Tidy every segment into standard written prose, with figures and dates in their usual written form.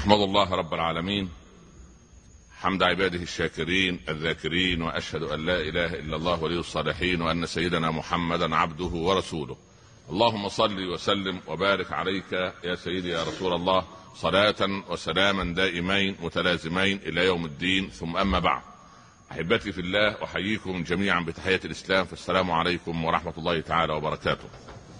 أحمد الله رب العالمين حمد عباده الشاكرين الذاكرين، وأشهد أن لا إله إلا الله ولي الصالحين، وأن سيدنا محمدا عبده ورسوله. اللهم صل وسلم وبارك عليك يا سيدي يا رسول الله، صلاة وسلاما دائمين متلازمين إلى يوم الدين. ثم أما بعد، أحبتي في الله، أحييكم جميعا بتحية الإسلام، فالسلام عليكم ورحمة الله تعالى وبركاته.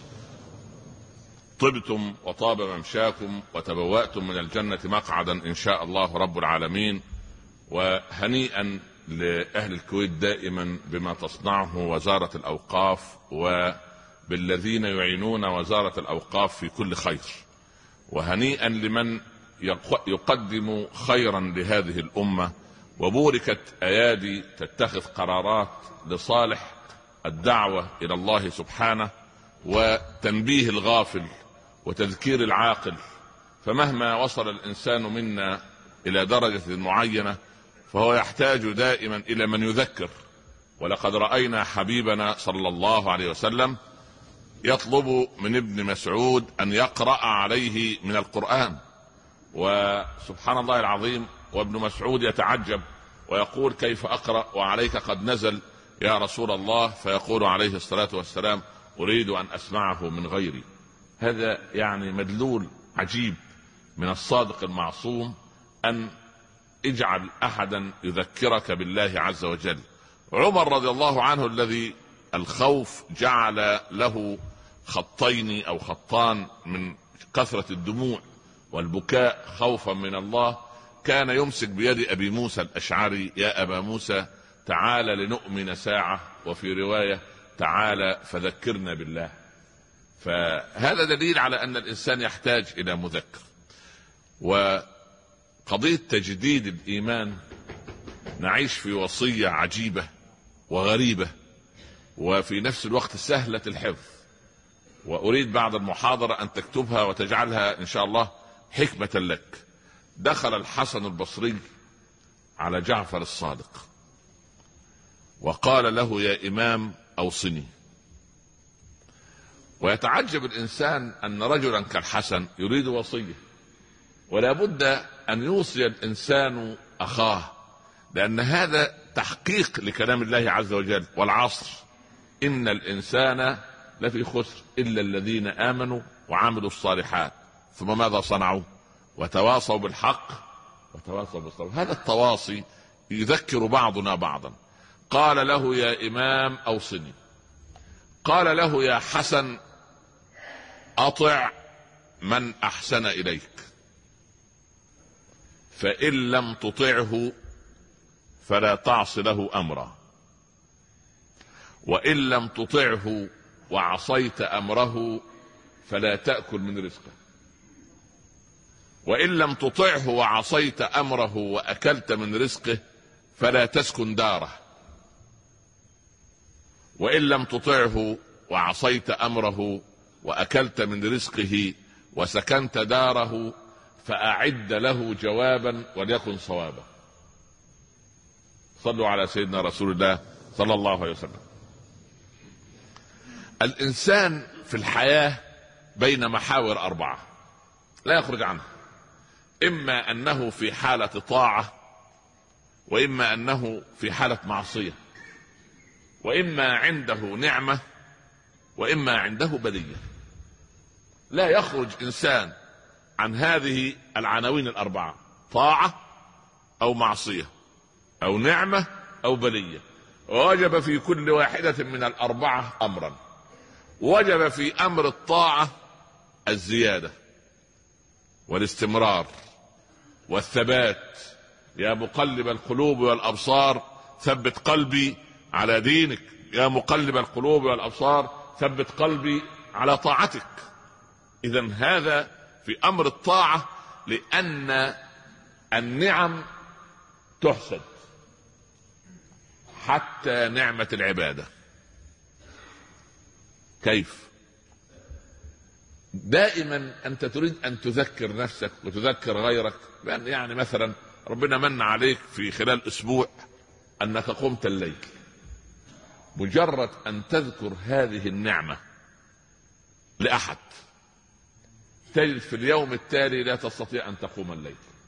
طبتم وطاب ممشاكم وتبوأتم من الجنة مقعدا إن شاء الله رب العالمين، وهنيئا لأهل الكويت دائما بما تصنعه وزارة الأوقاف وبالذين يعينون وزارة الأوقاف في كل خير، وهنيئا لمن يقدم خيرا لهذه الأمة، وبوركت أيادي تتخذ قرارات لصالح الدعوة إلى الله سبحانه وتنبيه الغافل وتذكير العاقل. فمهما وصل الإنسان منا إلى درجة معينة فهو يحتاج دائما إلى من يذكر، ولقد رأينا حبيبنا صلى الله عليه وسلم يطلب من ابن مسعود أن يقرأ عليه من القرآن، وسبحان الله العظيم، وابن مسعود يتعجب ويقول: كيف أقرأ وعليك قد نزل يا رسول الله؟ فيقول عليه الصلاة والسلام: أريد أن أسمعه من غيري. هذا يعني مدلول عجيب من الصادق المعصوم، أن اجعل أحدا يذكرك بالله عز وجل. عمر رضي الله عنه الذي الخوف جعل له خطين أو خطان من كثرة الدموع والبكاء خوفا من الله، كان يمسك بيد أبي موسى الأشعري: يا أبا موسى تعال لنؤمن ساعة، وفي رواية تعال فذكرنا بالله. فهذا دليل على أن الإنسان يحتاج إلى مذكر. وقضية تجديد الإيمان، نعيش في وصية عجيبة وغريبة وفي نفس الوقت سهلة الحفظ، وأريد بعد المحاضرة أن تكتبها وتجعلها إن شاء الله حكمة لك. دخل الحسن البصري على جعفر الصادق وقال له: يا إمام أوصني. ويتعجب الإنسان أن رجلا كالحسن يريد وصية، ولا بد أن يوصي الإنسان أخاه، لأن هذا تحقيق لكلام الله عز وجل: والعصر إن الإنسان لفي خسر إلا الذين آمنوا وعملوا الصالحات ثم ماذا صنعوا؟ وتواصوا بالحق وتواصوا بالصبر. هذا التواصي يذكر بعضنا بعضا. قال له: يا إمام أوصني. قال له: يا حسن أطع من أحسن إليك، فإن لم تطعه فلا تعص له أمرا، وإن لم تطعه وعصيت أمره فلا تأكل من رزقه، وإن لم تطعه وعصيت أمره وأكلت من رزقه فلا تسكن داره، وإن لم تطعه وعصيت أمره وأكلت من رزقه وسكنت داره فأعد له جوابا وليكن صوابا. صلوا على سيدنا رسول الله صلى الله عليه وسلم. الإنسان في الحياة بين محاور 4 لا يخرج عنها: إما أنه في حالة طاعة، وإما أنه في حالة معصية، وإما عنده نعمة، وإما عنده بلية. لا يخرج إنسان عن هذه العناوين 4: طاعة أو معصية أو نعمة أو بلية. ووجب في كل واحدة من 4 أمرا. وجب في أمر الطاعة الزيادة والاستمرار والثبات. يا مقلب القلوب والأبصار ثبت قلبي على دينك، يا مقلب القلوب والأبصار ثبت قلبي على طاعتك. إذن هذا في أمر الطاعة، لأن النعم تحسد حتى نعمة العبادة. كيف؟ دائما أنت تريد أن تذكر نفسك وتذكر غيرك بأن يعني مثلا ربنا من عليك في خلال أسبوع أنك قمت الليل، مجرد أن تذكر هذه النعمة لأحد تجد في اليوم التالي لا تستطيع أن تقوم الليل.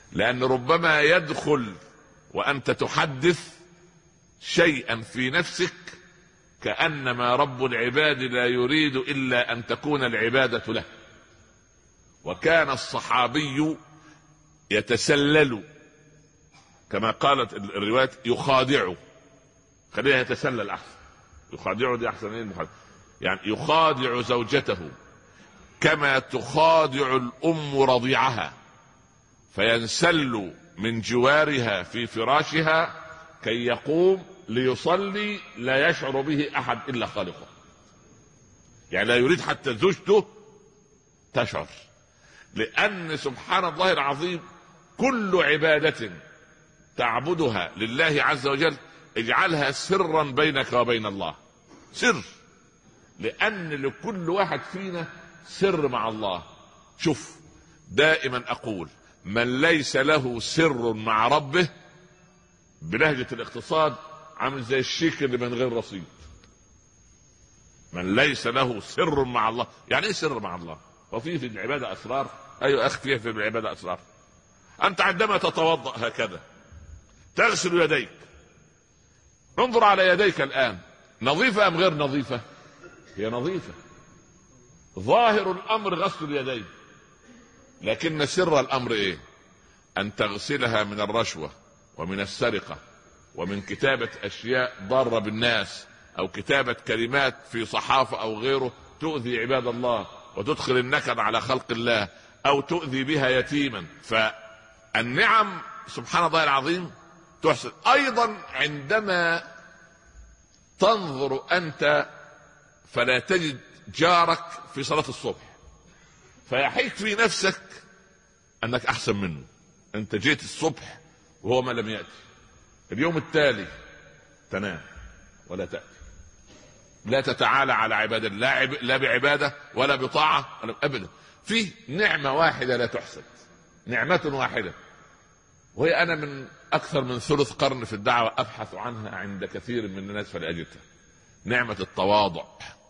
لأن ربما يدخل وأنت تحدث شيئا في نفسك كأنما رب العباد لا يريد إلا أن تكون العبادة له. وكان الصحابي يتسلل كما قالت الروايات، يخادع، خليها يتسلل أحسن، يخادع دي أحسن، يعني يخادع زوجته كما تخادع الأم رضيعها، فينسل من جوارها في فراشها كي يقوم ليصلي لا يشعر به أحد إلا خالقه. يعني لا يريد حتى زوجته تشعر، لأن سبحان الله العظيم كل عبادة تعبدها لله عز وجل اجعلها سرا بينك وبين الله، سر، لأن لكل واحد فينا سر مع الله. شوف، دائما أقول من ليس له سر مع ربه بلهجة الاقتصاد عامل زي الشيك اللي من غير رصيد. من ليس له سر مع الله، يعني ايه سر مع الله؟ وفيه في العبادة أسرار. أيوة أخ، فيه في العبادة أسرار. أنت عندما تتوضأ هكذا تغسل يديك، انظر على يديك الآن، نظيفة أم غير نظيفة؟ هي نظيفة، ظاهر الأمر غسل اليدين، لكن سر الأمر إيه؟ أن تغسلها من الرشوة ومن السرقة ومن كتابة أشياء ضارة بالناس، أو كتابة كلمات في صحافة أو غيره تؤذي عباد الله وتدخل النكد على خلق الله، أو تؤذي بها يتيما. فالنعم سبحان الله العظيم تحسن. أيضا عندما تنظر أنت فلا تجد جارك في صلاة الصبح، فيحيك في نفسك أنك أحسن منه، أنت جيت الصبح وهو ما لم يأتي، اليوم التالي تنام ولا تأتي، لا تتعالى على عبادة، لا بعبادة ولا بطاعة ولا أبدا. فيه نعمة واحدة لا تحسد، نعمة واحدة، وهي أنا من أكثر من ثلث قرن في الدعوة أبحث عنها عند كثير من الناس فلا أجدها، نعمة التواضع.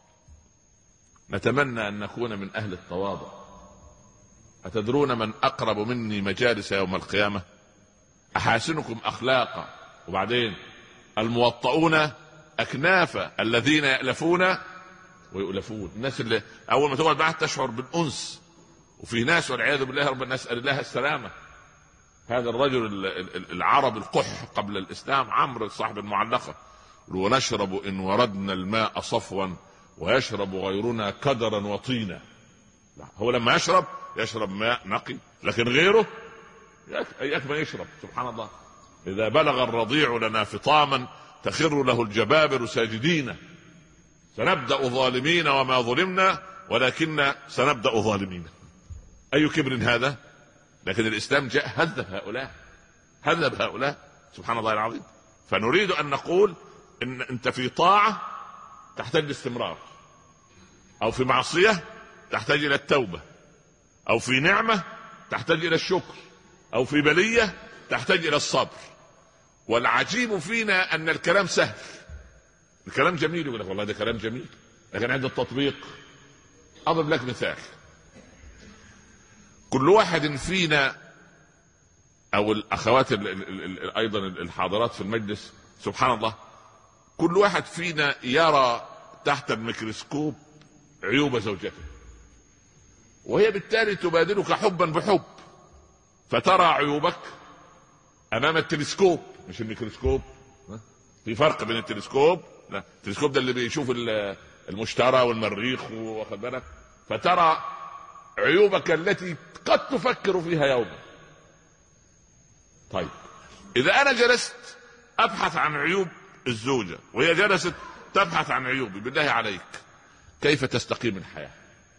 نتمنى أن نكون من أهل التواضع. أتدرون من أقرب مني مجالس يوم القيامة؟ أحاسنكم أخلاقا، وبعدين الموطؤون أكنافا، الذين يألفون ويؤلفون. الناس اللي أول ما تقعد معها تشعر بالأنس، وفي ناس والعياذ بالله ربنا نسأل الله السلامة. هذا الرجل العرب القح قبل الإسلام، عمرو صاحب المعلقة، ونشرب إن وردنا الماء صفوا ويشرب غيرنا كدرا وطينا. هو لما يشرب ماء نقي، لكن غيره أياك ما يشرب. سبحان الله، إذا بلغ الرضيع لنا فطاما تخر له الجبابر ساجدين، سنبدأ ظالمين وما ظلمنا ولكن سنبدأ ظالمين. أي كبر هذا؟ لكن الإسلام جاء هذب هؤلاء سبحان الله العظيم. فنريد أن نقول إن أنت في طاعة تحتاج الاستمرار، أو في معصية تحتاج إلى التوبة، أو في نعمة تحتاج إلى الشكر، أو في بلية تحتاج إلى الصبر. والعجيب فينا أن الكلام سهل، الكلام جميل، يقول لك والله ده كلام جميل، لكن عند التطبيق. أضرب لك مثال، كل واحد فينا أو الأخوات أيضا الحاضرات في المجلس، سبحان الله، كل واحد فينا يرى تحت الميكروسكوب عيوب زوجته، وهي بالتالي تبادلك حبا بحب، فترى عيوبك امام التلسكوب مش الميكروسكوب. في فرق بين التلسكوب، لا التلسكوب ده اللي بيشوف المشتري والمريخ واخد بالك، فترى عيوبك التي قد تفكر فيها يوما. طيب اذا انا جلست ابحث عن عيوب الزوجة وهي جلست تبحث عن عيوبي، بالله عليك كيف تستقيم الحياة؟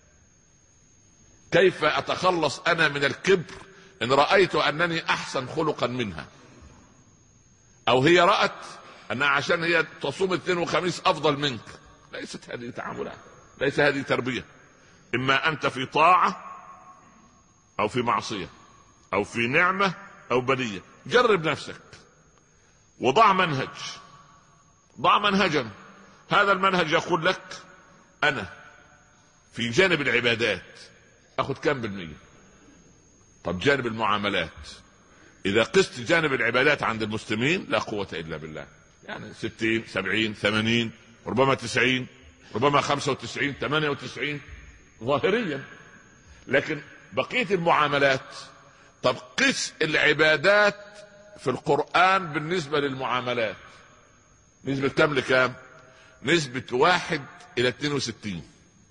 كيف اتخلص انا من الكبر ان رأيت انني احسن خلقا منها، او هي رأت انها عشان هي تصوم الاثنين وخميس افضل منك؟ ليست هذه تعاملات، ليس هذه تربية. اما انت في طاعة او في معصية، او في نعمة او بلية. جرب نفسك وضع منهج، ضع منهجا. هذا المنهج يقول لك انا في جانب العبادات اخذ كم بالمية؟ طب جانب المعاملات إذا قست جانب العبادات عند المسلمين لا قوة إلا بالله، يعني 60 70 80 ربما 90 ربما 95 98 ظاهريا. لكن بقية المعاملات، طب قس العبادات في القرآن بالنسبة للمعاملات، نسبة كام لكام؟ نسبة 1:62.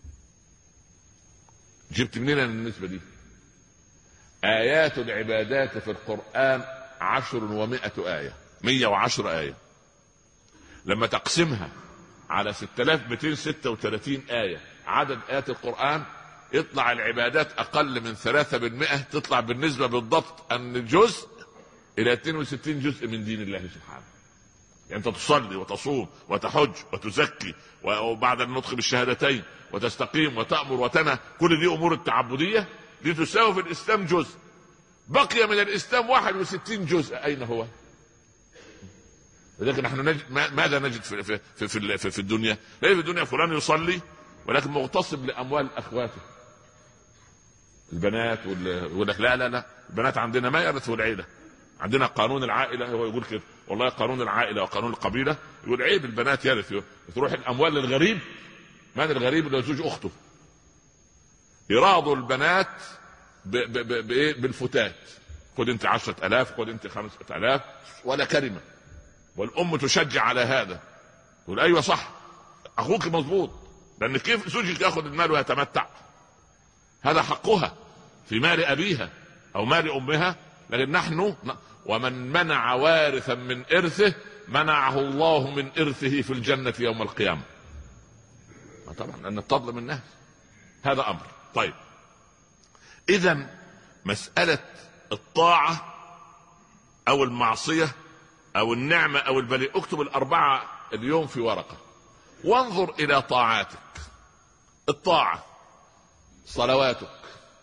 جبت منين النسبة دي؟ آيات العبادات في القرآن 10 و100 آية، 110 آية. لما تقسمها على 6236 آية عدد آيات القرآن، يطلع العبادات أقل من 3%. تطلع بالنسبة بالضبط أن جزء إلى 62 جزء من دين الله سبحانه. يعني أنت تصلي وتصوم وتحج وتزكي وبعد النطق بالشهادتين وتستقيم وتأمر وتنهى، كل دي أمور التعبدية دي تساوي في الإسلام جزء. بقي من الإسلام 61 جزء، أين هو؟ لكن نحن ماذا نجد في الدنيا؟ لا، في الدنيا فلان يصلي ولكن مغتصب لأموال أخواته البنات، يقول لك لا لا لا، البنات عندنا ما يرثوا العيلة، عندنا قانون العائلة. هو يقول كده والله قانون العائلة وقانون القبيلة يقول عيب البنات يرثوا، تروح الأموال للغريب. من الغريب؟ اللي زوج أخته. يراضوا البنات بالفتات، خد انت 10,000، خد انت 5,000 ولا كلمة. والأم تشجع على هذا، تقول أيوة صح أخوك مظبوط، لأن كيف زوجك يأخذ المال ويتمتع؟ هذا حقها في مال أبيها أو مال أمها. لكن نحن ومن منع وارثا من إرثه منعه الله من إرثه في الجنة يوم القيامة. طبعا أن التظلم الناس هذا أمر. طيب إذن مسألة الطاعة أو المعصية أو النعمة أو البلاء، اكتب ال4 اليوم في ورقة وانظر إلى طاعاتك. الطاعة صلواتك،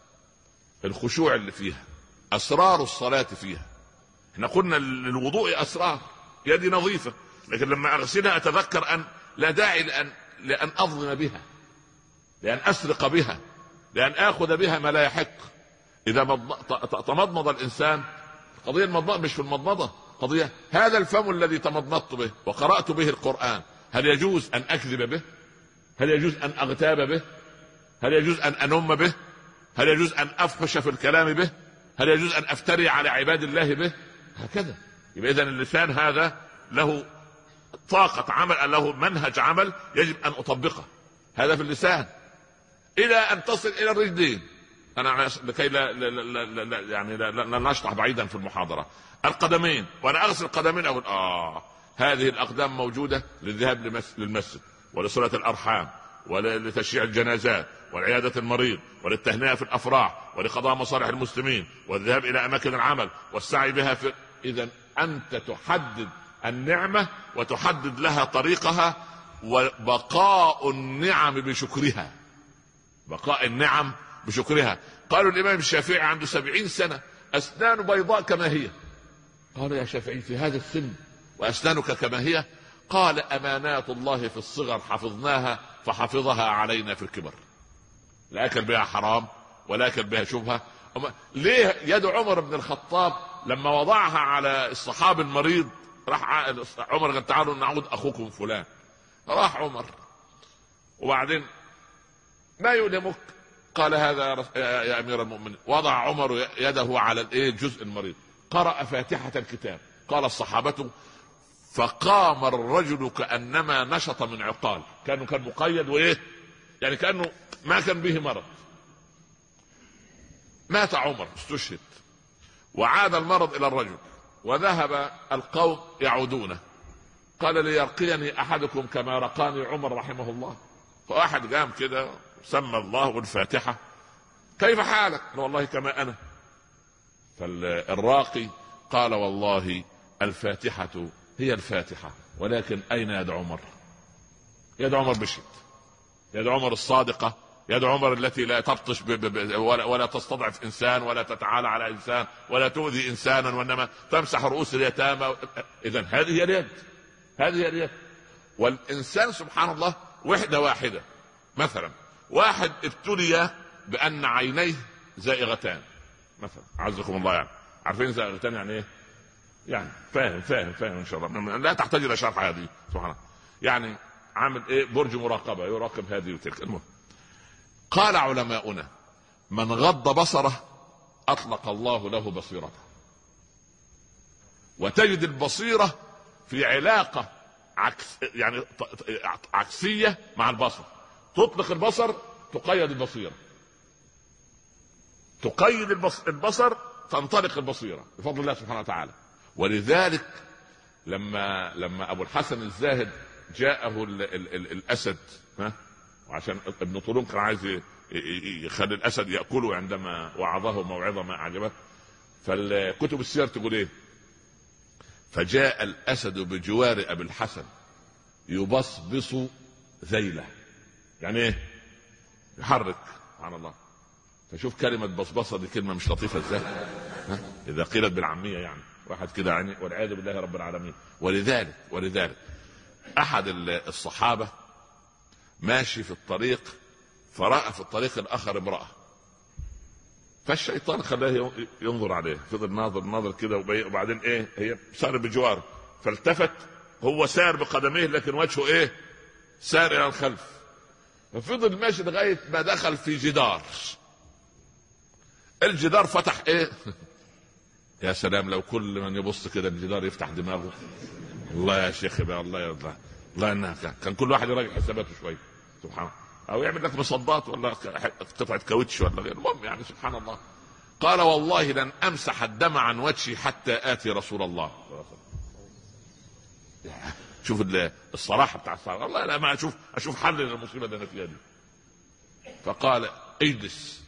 الخشوع اللي فيها، أسرار الصلاة فيها. احنا قلنا للوضوء أسرار، يدي نظيفة لكن لما أغسلها أتذكر أن لا داعي لأن أظلم بها، لأن أسرق بها، لأن آخذ بها ما لا يحق. إذا تمضمض الإنسان، قضية المضمضة مش في المضمضة، قضية هذا الفم الذي تمضمضت به وقرأت به القرآن، هل يجوز أن أكذب به؟ هل يجوز أن أغتاب به؟ هل يجوز أن أنم به؟ هل يجوز أن أفحش في الكلام به؟ هل يجوز أن أفتري على عباد الله به؟ هكذا. يبقى إذن اللسان هذا له طاقة عمل، له منهج عمل يجب أن أطبقه. هذا في اللسان إلى أن تصل إلى الرجلين. أنا لكي لا نشطح بعيدا في المحاضرة. القدمين، وأنا أغسل القدمين أقول هذه الأقدام موجودة للذهاب للمسجد ولصلة الأرحام ولتشييع الجنازات ولعيادة المريض وللتهنئة في الأفراح ولقضاء مصالح المسلمين والذهاب إلى أماكن العمل والسعي بها إذن أنت تحدد النعمة وتحدد لها طريقها، وبقاء النعم بشكرها. بقاء النعم بشكرها. قالوا الإمام الشافعي عنده 70 سنة أسنان بيضاء كما هي. قالوا يا شافعي في هذا السن وأسنانك كما هي؟ قال أمانات الله في الصغر حفظناها فحفظها علينا في الكبر. لا أكل بها حرام ولا أكل بها شبهة. ليه يد عمر بن الخطاب لما وضعها على الصحابي المريض راح عمر قال تعالوا نعود أخوكم فلان، راح عمر وبعدين ما يؤلمك؟ قال هذا يا أمير المؤمنين. وضع عمر يده على الجزء المريض، قرأ فاتحة الكتاب. قال الصحابة فقام الرجل كأنما نشط من عقال، كان مقيد وإيه يعني كأنه ما كان به مرض. مات عمر استشهد، وعاد المرض إلى الرجل وذهب القوم يعودونه. قال ليرقيني أحدكم كما رقاني عمر رحمه الله. فواحد قام كده سمى الله والفاتحة، كيف حالك؟ والله كما أنا. فالراقي قال والله الفاتحة هي الفاتحة، ولكن أين يد عمر؟ يد عمر بشت، يد عمر الصادقة، يد عمر التي لا تبطش ولا تستضعف إنسان ولا تتعالى على إنسان ولا تؤذي إنسانا، وإنما تمسح رؤوس اليتامى. إذن هذه هي اليد، هذه هي اليد. والإنسان سبحان الله وحدة واحدة. مثلا واحد ابتلي بأن عينيه زائغتان مثلا، عزكم الله، يعني عارفين زاغتان يعني ايه؟ يعني فاهم ان شاء الله، لا تحتاج الى شرح هذه سبحان الله. يعني عامل ايه؟ برج مراقبه يراقب هذه وتلك. المهم قال علماؤنا من غض بصره اطلق الله له بصيرته. وتجد البصيره في علاقه يعني عكسيه مع البصر. تطلق البصر تقيد البصيره، تقيد البصر تنطلق البصيره بفضل الله سبحانه وتعالى. ولذلك لما ابو الحسن الزاهد جاءه الاسد، وعشان ابن طولون كان عايز يخلي الاسد ياكله عندما وعظه موعظه ما اعجبه، فالكتب السير تقول ايه؟ فجاء الاسد بجوار ابي الحسن يبصبص ذيله. يعني ايه؟ يحرك. سبحان الله. فشوف كلمه بصبصه دي كلمه مش لطيفه ازاي اذا قيلت بالعاميه، يعني واحد كده يعني والعياذ بالله رب العالمين. ولذلك احد الصحابه ماشي في الطريق فرأى في الطريق الاخر امراه، فالشيطان خلاه ينظر عليه، فضل ناظر كده، وبعدين ايه؟ هي صار بجواره، فالتفت، هو سار بقدميه لكن وجهه ايه؟ سار الى الخلف. ففضل ماشي لغايه ما دخل في جدار. الجدار فتح ايه؟ يا سلام لو كل من يبص كده الجدار يفتح دماغه. الله يا شيخ بقى، الله يرضى الله، انها كان كل واحد يراجع حساباته شويه سبحان الله، او يعمل لك مصدات ولا قطعه كاوتش ولا غيره. المهم يعني سبحان الله. قال والله لن امسح الدم عن وجهي حتى اتي رسول الله. شوف الصراحه بتاع الصراحه. والله لا ما اشوف حل للمصيبه اللي انا فيها دي. فقال اجلس.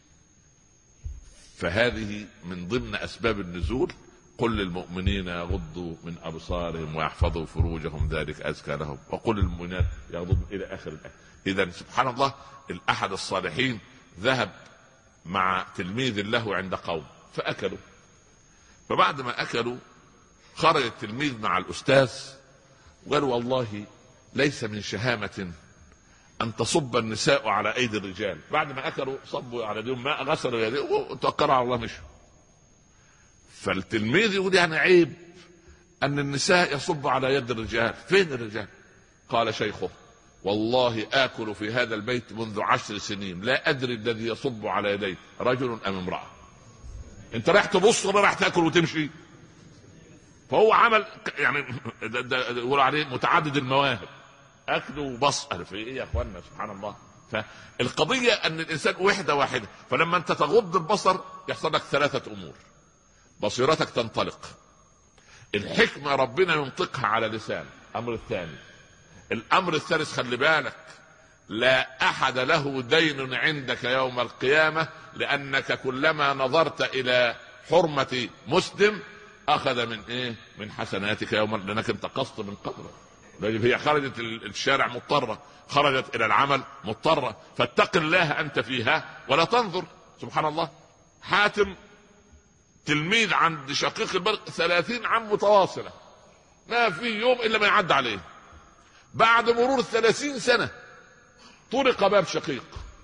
فهذه من ضمن اسباب النزول. قل للمؤمنين يغضوا من ابصارهم ويحفظوا فروجهم ذلك ازكى لهم، وقل للمؤمنات يغضوا الى اخر الايه. اذا سبحان الله الاحد الصالحين ذهب مع تلميذ له عند قوم فاكلوا، فبعد ما اكلوا خرج التلميذ مع الاستاذ وقالوا والله ليس من شهامه ان تصب النساء على ايدي الرجال. بعد ما اكلوا صبوا على يديهم ماء، غسلوا يديهم وتوكلوا على الله مشوا. فالتلميذ يقول يعني عيب ان النساء يصب على يد الرجال، فين الرجال؟ قال شيخه والله آكل في هذا البيت منذ 10 سنين لا أدري الذي يصب على يدي رجل أم امرأة. أنت رايح تبص ولا رايح تأكل وتمشي؟ فهو عمل يعني يقول عليه متعدد المواهب، أكل وبص. في إيه يا أخوانا سبحان الله. فالقضية أن الإنسان وحدة واحدة. فلما أنت تغض البصر يحصل لك 3 أمور: بصيرتك تنطلق، الحكمة ربنا ينطقها على لسان، أمر الثاني. الامر الثالث خلي بالك، لا احد له دين عندك يوم القيامة، لانك كلما نظرت الى حرمة مسلم اخذ من ايه؟ من حسناتك يوم، لانك انتقصت من قدره. هي خرجت الشارع مضطرة، خرجت الى العمل مضطرة، فاتق الله انت فيها ولا تنظر. سبحان الله. حاتم تلميذ عند شقيق البلخ 30 عام متواصلة، ما في يوم الا ما يعد عليه. بعد مرور 30 سنة طرق باب شقيق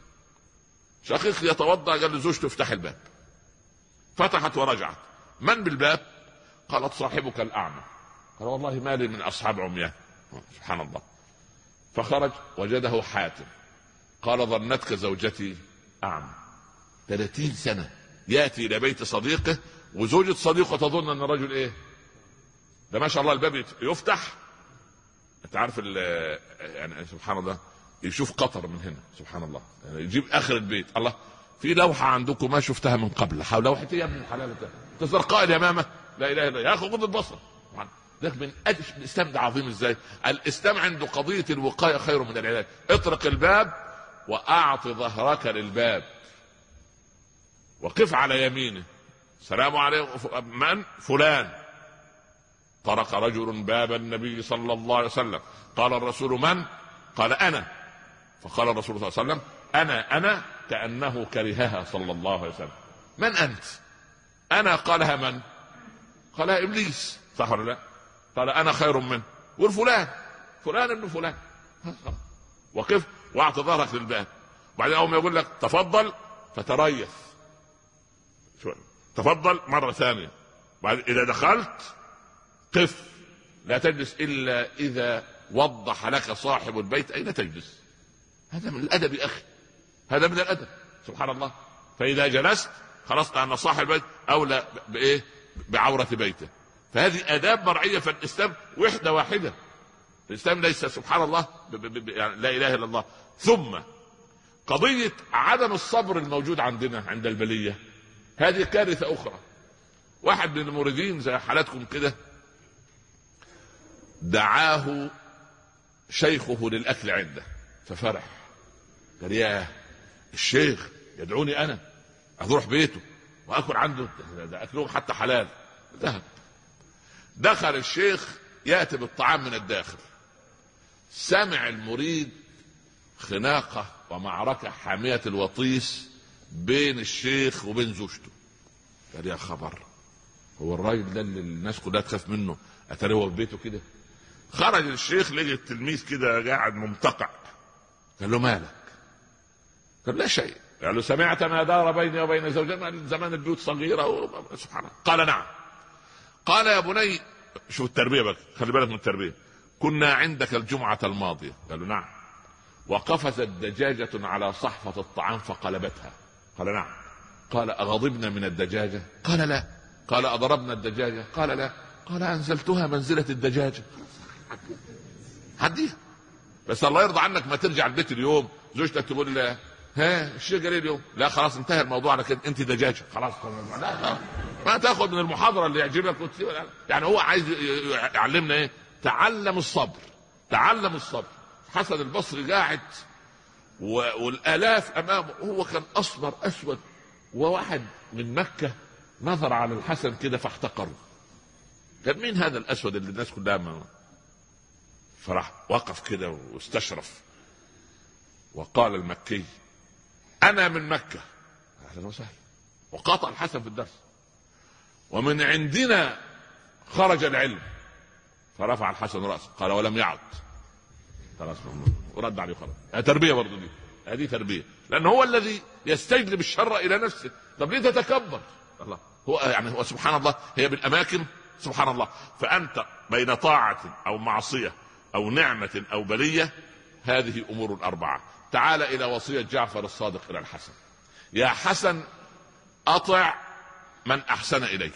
يتوضأ، قال لزوجته افتح الباب. فتحت ورجعت. من بالباب؟ قالت صاحبك الأعمى. قال والله ما لي من أصحاب عميان. سبحان الله. فخرج وجده حاتم. قال ظنتك زوجتي أعمى. 30 سنة يأتي إلى بيت صديقه وزوجة صديقه تظن أن الرجل إيه ده، ما شاء الله الباب يفتح، انت عارف يعني سبحان الله، يشوف قطر من هنا سبحان الله، يعني يجيب اخر البيت. الله، في لوحه عندكم ما شفتها من قبل، لوحه يا ابن الحلال تزرقاء اليمامه، لا اله الا الله، يا اخي غض البصر. ذاك من اجل الاسلام ده عظيم ازاي. الاسلام عنده قضيه الوقايه خير من العلاج. اطرق الباب واعط ظهرك للباب وقف على يمينه. السلام عليكم. من؟ فلان. طرق رجل باب النبي صلى الله عليه وسلم. قال الرسول من؟ قال أنا. فقال الرسول صلى الله عليه وسلم أنا كأنه كرهها صلى الله عليه وسلم. من أنت؟ أنا. قالها من؟ قالها إبليس. صح ولا لا؟ قال أنا خير منه. والفلان فلان ابن فلان. وقف واعط ظهرك للباب. وبعدين أول ما يقول لك تفضل فتريث تفضل مرة ثانية. بعد إذا دخلت قف، لا تجلس إلا إذا وضح لك صاحب البيت أين تجلس. هذا من الأدب يا أخي، هذا من الأدب سبحان الله. فإذا جلست خلاص أن صاحب البيت أولى بإيه؟ بعورة بيته. فهذه آداب مرعية في الإسلام، وحدة واحدة. الإسلام ليس سبحان الله يعني لا إله إلا الله. ثم قضية عدم الصبر الموجود عندنا عند البلية، هذه كارثة أخرى. واحد من المريدين زي حالاتكم كده دعاه شيخه للأكل عنده، ففرح قال يا الشيخ يدعوني أنا أروح بيته وأكل عنده، ده أكلهم حتى حلال. ذهب دخل الشيخ يأتي بالطعام من الداخل، سمع المريد خناقة ومعركة حامية الوطيس بين الشيخ وبين زوجته. قال يا خبر، هو الراجل ده اللي الناس كلها تخاف منه أتاري هو في بيته كده؟ خرج الشيخ لقى التلميذ كده قاعد ممتقع. قال له مالك؟ قال لا شيء. قال له سمعت ما دار بيني وبين زوجتي؟ زمان البيوت صغيرة سبحان الله. قال نعم. قال يا بني، شوف التربية بقى، خلي بالك من التربية. كنا عندك الجمعة الماضية. قالوا نعم. وقفزت دجاجة على صحفة الطعام فقلبتها. قال نعم. قال أغضبنا من الدجاجة؟ قال لا. قال أضربنا الدجاجة؟ قال لا. قال أنزلتها منزلة الدجاجة. عديها بس الله يرضى عنك ما ترجع البيت اليوم زوجتك تقول لا ها الشيء قال اليوم لا خلاص انتهى الموضوع على كده، انت دجاجة خلاص. لا ما تاخذ من المحاضرة اللي يعجبك يعني هو عايز يعلمنا ايه؟ تعلم الصبر، تعلم الصبر. حسن البصري قاعد والآلاف أمامه، هو كان أصفر أسود، وواحد من مكة نظر على الحسن كده فاحتقره. كان مين هذا الأسود اللي الناس كلها ما فراح وقف كده واستشرف وقال المكي أنا من مكة. أهلا وسهلا. وقاطع الحسن في الدرس. ومن عندنا خرج العلم. فرفع الحسن رأسه قال ولم يعد. خلاص ورد عليه خلاص. تربية برضو دي، هذه تربية، لأنه هو الذي يستجلب الشر إلى نفسه. طب ليه تتكبر؟ الله هو يعني هو سبحان الله، هي بالأماكن سبحان الله. فأنت بين طاعة أو معصية أو نعمة أو بلية، هذه أمور الأربعة. تعال إلى وصية جعفر الصادق إلى الحسن: يا حسن أطع من أحسن إليك.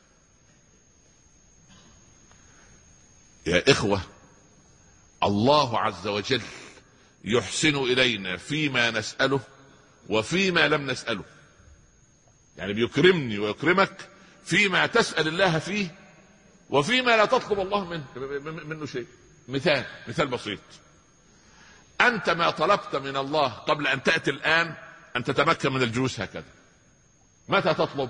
يا إخوة، الله عز وجل يحسن إلينا فيما نسأله وفيما لم نسأله. يعني بيكرمني ويكرمك فيما تسأل الله فيه وفيما لا تطلب الله منه شيء. مثال بسيط: أنت ما طلبت من الله قبل أن تأتي الآن أن تتمكن من الجلوس هكذا، متى تطلب؟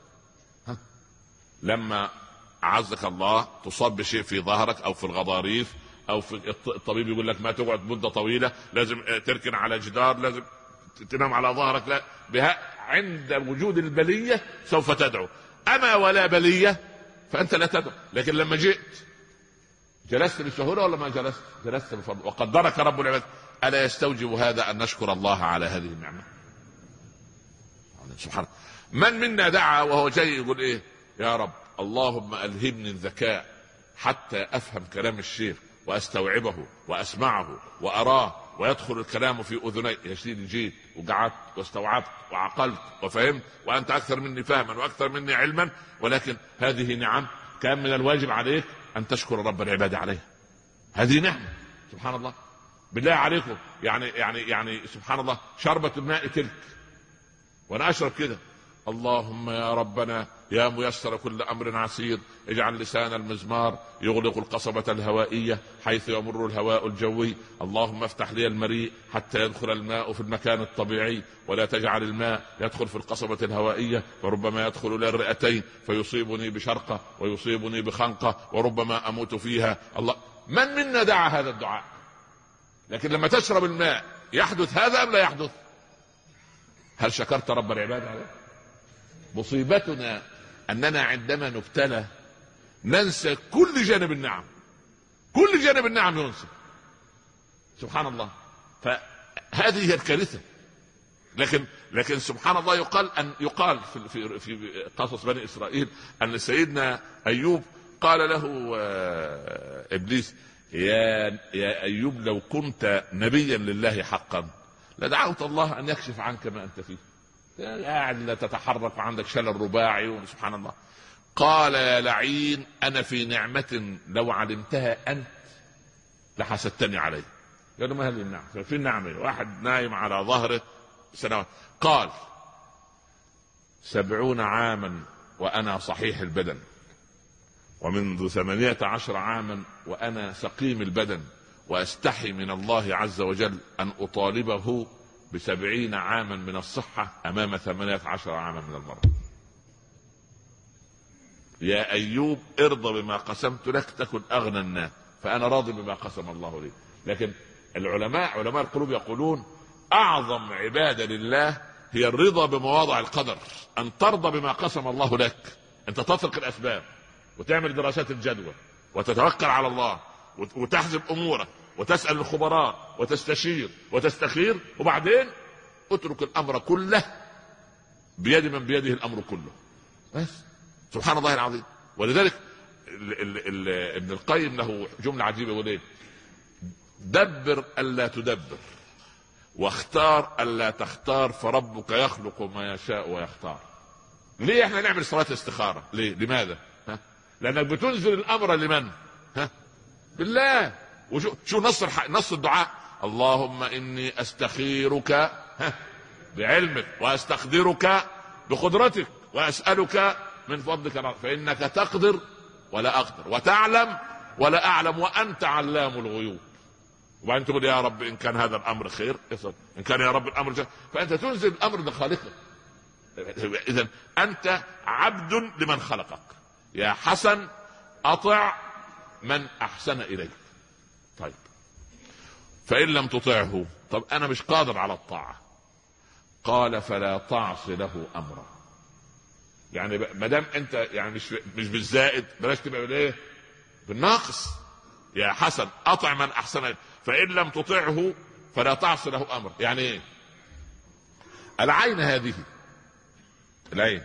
لما أعزك الله تصاب بشيء في ظهرك أو في الغضاريف أو في الطبيب يقول لك ما تقعد مدة طويلة، لازم تركن على جدار، لازم تنام على ظهرك. لا، بها عند وجود البلية سوف تدعو. أما ولا بلية فأنت لا تدعو. لكن لما جئت جلست بسهولة ولا ما جلست؟ جلست بفضل وقدرك رب العباد. ألا يستوجب هذا أن نشكر الله على هذه النعمة؟ سبحانه. من منا دعا وهو جاي يقول ايه؟ يا رب اللهم ألهمني الذكاء حتى أفهم كلام الشيخ وأستوعبه وأسمعه وأراه ويدخل الكلام في أذني. يا سيدي جيت وقعدت واستوعبت وعقلت وفهمت، وأنت أكثر مني فهما وأكثر مني علما، ولكن هذه نعم كان من الواجب عليك أن تشكر رب العباد عليها. هذه نعمة سبحان الله. بالله عليكم يعني سبحان الله، شربة الماء تلك وأنا أشرب كده: اللهم يا ربنا يا ميسر كل أمر عسير، اجعل لسان المزمار يغلق القصبة الهوائية حيث يمر الهواء الجوي. اللهم افتح لي المريء حتى يدخل الماء في المكان الطبيعي، ولا تجعل الماء يدخل في القصبة الهوائية فربما يدخل إلى الرئتين فيصيبني بشرقة ويصيبني بخنقة وربما أموت فيها. الله، من منا دعا هذا الدعاء؟ لكن لما تشرب الماء يحدث هذا أم لا يحدث؟ هل شكرت رب العباد عليه؟ مصيبتنا أننا عندما نبتلى ننسى كل جانب النعم، كل جانب النعم ينسى سبحان الله. فهذه هي الكارثة. لكن سبحان الله يقال في قصص بني اسرائيل ان سيدنا ايوب قال له ابليس: يا ايوب لو كنت نبيا لله حقا لدعوت الله ان يكشف عنك ما انت فيه، قاعد لا تتحرك وعندك شلل رباعي وسبحان الله. قال: يا لعين، انا في نعمة لو علمتها انت لحسدتني عليه. قال له: ما هذه النعمة؟ في النعمة واحد نايم على ظهره سنوات. قال: 70 عاما وأنا صحيح البدن، ومنذ 18 عاما وأنا سقيم البدن، وأستحي من الله عز وجل أن أطالبه ب70 عاما من الصحة أمام 18 عاما من المرض. يا أيوب ارضى بما قسمت لك تكن أغنى الناس، فأنا راضي بما قسم الله لي. لكن علماء القلوب يقولون: أعظم عبادة لله هي الرضا بمواضع القدر، أن ترضى بما قسم الله لك. أنت تترك الأسباب وتعمل دراسات الجدوى وتتوكل على الله وتحسب أمورك وتسأل الخبراء وتستشير وتستخير، وبعدين اترك الأمر كله بيد من بيده الأمر كله. بس سبحان الله العظيم. ولذلك ابن القيم له جملة عجيبة يقول ايه: دبر ألا تدبر، واختار ألا تختار، فربك يخلق ما يشاء ويختار. ليه احنا نعمل صلاة استخارة؟ ليه؟ لماذا؟ لأنك بتنزل الأمر لمن؟ بالله. وشو نص الدعاء: اللهم إني أستخيرك بعلمك وأستقدرك بقدرتك وأسألك من فضلك، فإنك تقدر ولا أقدر، وتعلم ولا أعلم، وأنت علام الغيوب. وبعدين تقول: يا رب إن كان هذا الأمر خير اصل، إن كان يا رب الأمر خير. فأنت تنزل الأمر لخالقك. إذن أنت عبد لمن خلقك. يا حسن أطع من أحسن إليك. طيب، فإن لم تطعه، طب أنا مش قادر على الطاعة. قال: فلا تعص له أمرا. يعني ما دام أنت يعني مش بالزائد، بلاش تبقى بالايه؟ بالناقص. يا حسن أطع من أحسن إليك، فإن لم تطعه فلا تعص له أمر. يعني إيه؟ العين هذه، العين،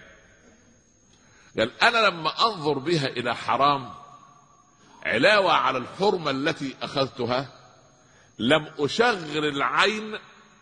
قال: أنا لما أنظر بها إلى حرام علاوة على الحرمة التي أخذتها، لم أشغل العين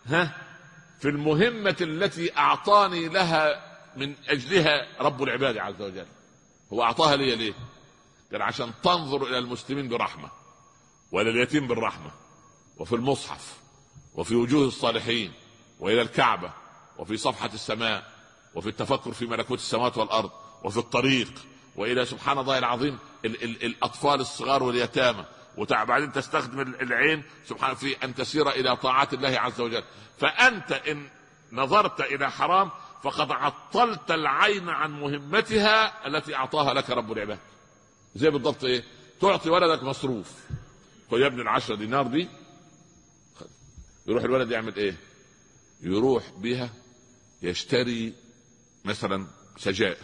في المهمة التي أعطاني لها من أجلها رب العباد عز وجل. هو أعطاها لي ليه؟ قال: عشان تنظر إلى المسلمين برحمة، وإلى اليتيم بالرحمة، وفي المصحف، وفي وجوه الصالحين، وإلى الكعبة، وفي صفحة السماء، وفي التفكر في ملكوت السماوات والأرض، وفي الطريق، وإلى سبحان الله العظيم الأطفال الصغار واليتامى. وبعدين تستخدم العين سبحانه في أن تسير إلى طاعات الله عز وجل. فأنت إن نظرت إلى حرام فقد عطلت العين عن مهمتها التي أعطاها لك رب العباد. زي بالضبط إيه؟ تعطي ولدك مصروف، قل يا ابن 10 دينار دي، يروح الولد يعمل إيه؟ يروح بها يشتري مثلا سجائر.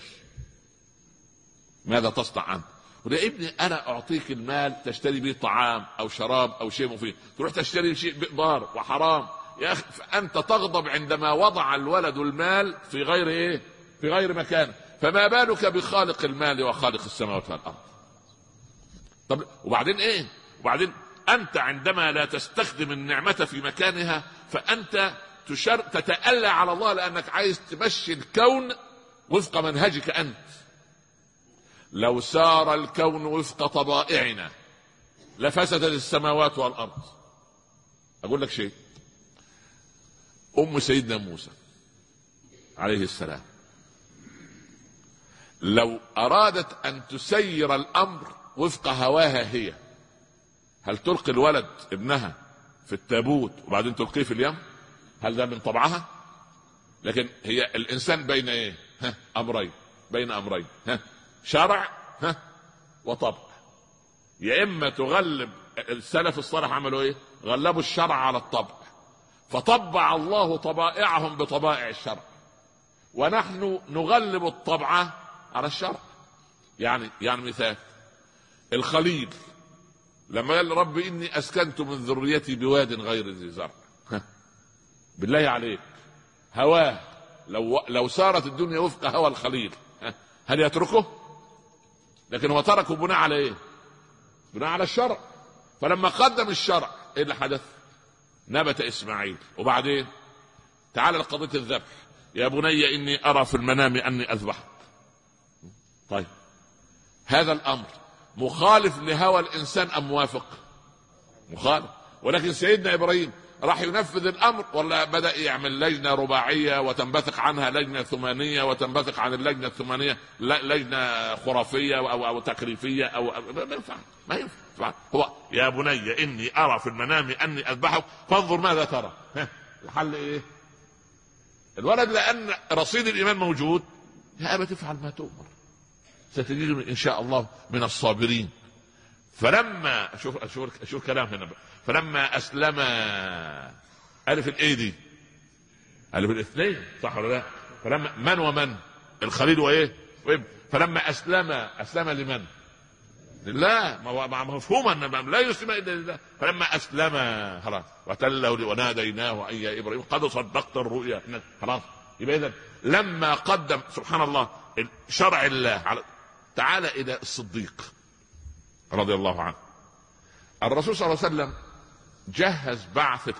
ماذا تصنع أنت؟ يا ابني أنا أعطيك المال تشتري به طعام أو شراب أو شيء مفيد، تروح تشتري شيء بئضار وحرام. يا أخي فأنت تغضب عندما وضع الولد المال في غير إيه؟ في غير مكان، فما بالك بخالق المال وخالق السماوات والأرض. طب وبعدين إيه؟ وبعدين أنت عندما لا تستخدم النعمة في مكانها فأنت تتألى على الله، لأنك عايز تمشي الكون وفق منهجك أنت. لو سار الكون وفق طبائعنا لفسدت السماوات والأرض. أقول لك شيء: أم سيدنا موسى عليه السلام لو أرادت أن تسير الأمر وفق هواها هي، هل تلقي الولد ابنها في التابوت وبعدين تلقيه في اليم؟ هل ده من طبعها؟ لكن هي الإنسان بين إيه؟ أمرين، بين أمرين، شرع وطبع. يا إما تغلب. السلف الصالح عملوا إيه؟ غلبوا الشرع على الطبع، فطبع الله طبائعهم بطبائع الشرع، ونحن نغلب الطبع على الشرع. يعني مثال الخليل لما قال: رب إني أسكنت من ذريتي بواد غير ذي زرع. بالله عليك، هواه، لو سارت الدنيا وفق هوى الخليل هل يتركه؟ لكن هو تركه بناء على ايه؟ بناء على الشرع. فلما قدم الشرع ايه اللي حدث؟ نبت اسماعيل. وبعدين تعال لقضية الذبح، يا بني اني ارى في المنام اني اذبحك. طيب هذا الامر مخالف لهوى الانسان ام موافق؟ مخالف. ولكن سيدنا ابراهيم راح ينفذ الامر ولا بدأ يعمل لجنة رباعية وتنبثق عنها لجنة ثمانية وتنبثق عن اللجنة الثمانية لجنة خرافية او تكليفية او ما ينفع. هو يا بني اني ارى في المنام اني اذبحك فانظر ماذا ترى. الحل ايه؟ الولد لان رصيد الايمان موجود، يا ابا تفعل ما تؤمر ستجدني ان شاء الله من الصابرين. فلما شوف كلام هنا بقى. فلما اسلم، الف الايه دي الف الاثنين صح ولا لا؟ فلما من ومن الخليل وايه؟ فلما اسلم لمن؟ لله. مفهوم ان لا يسلم الا لله. فلما اسلم خلاص وتله وناديناه اي يا ابراهيم قد صدقت الرؤيا خلاص. يبقى اذا لما قدم سبحان الله شرع الله تعالى الى الصديق رضي الله عنه. الرسول صلى الله عليه وسلم جهز بعثة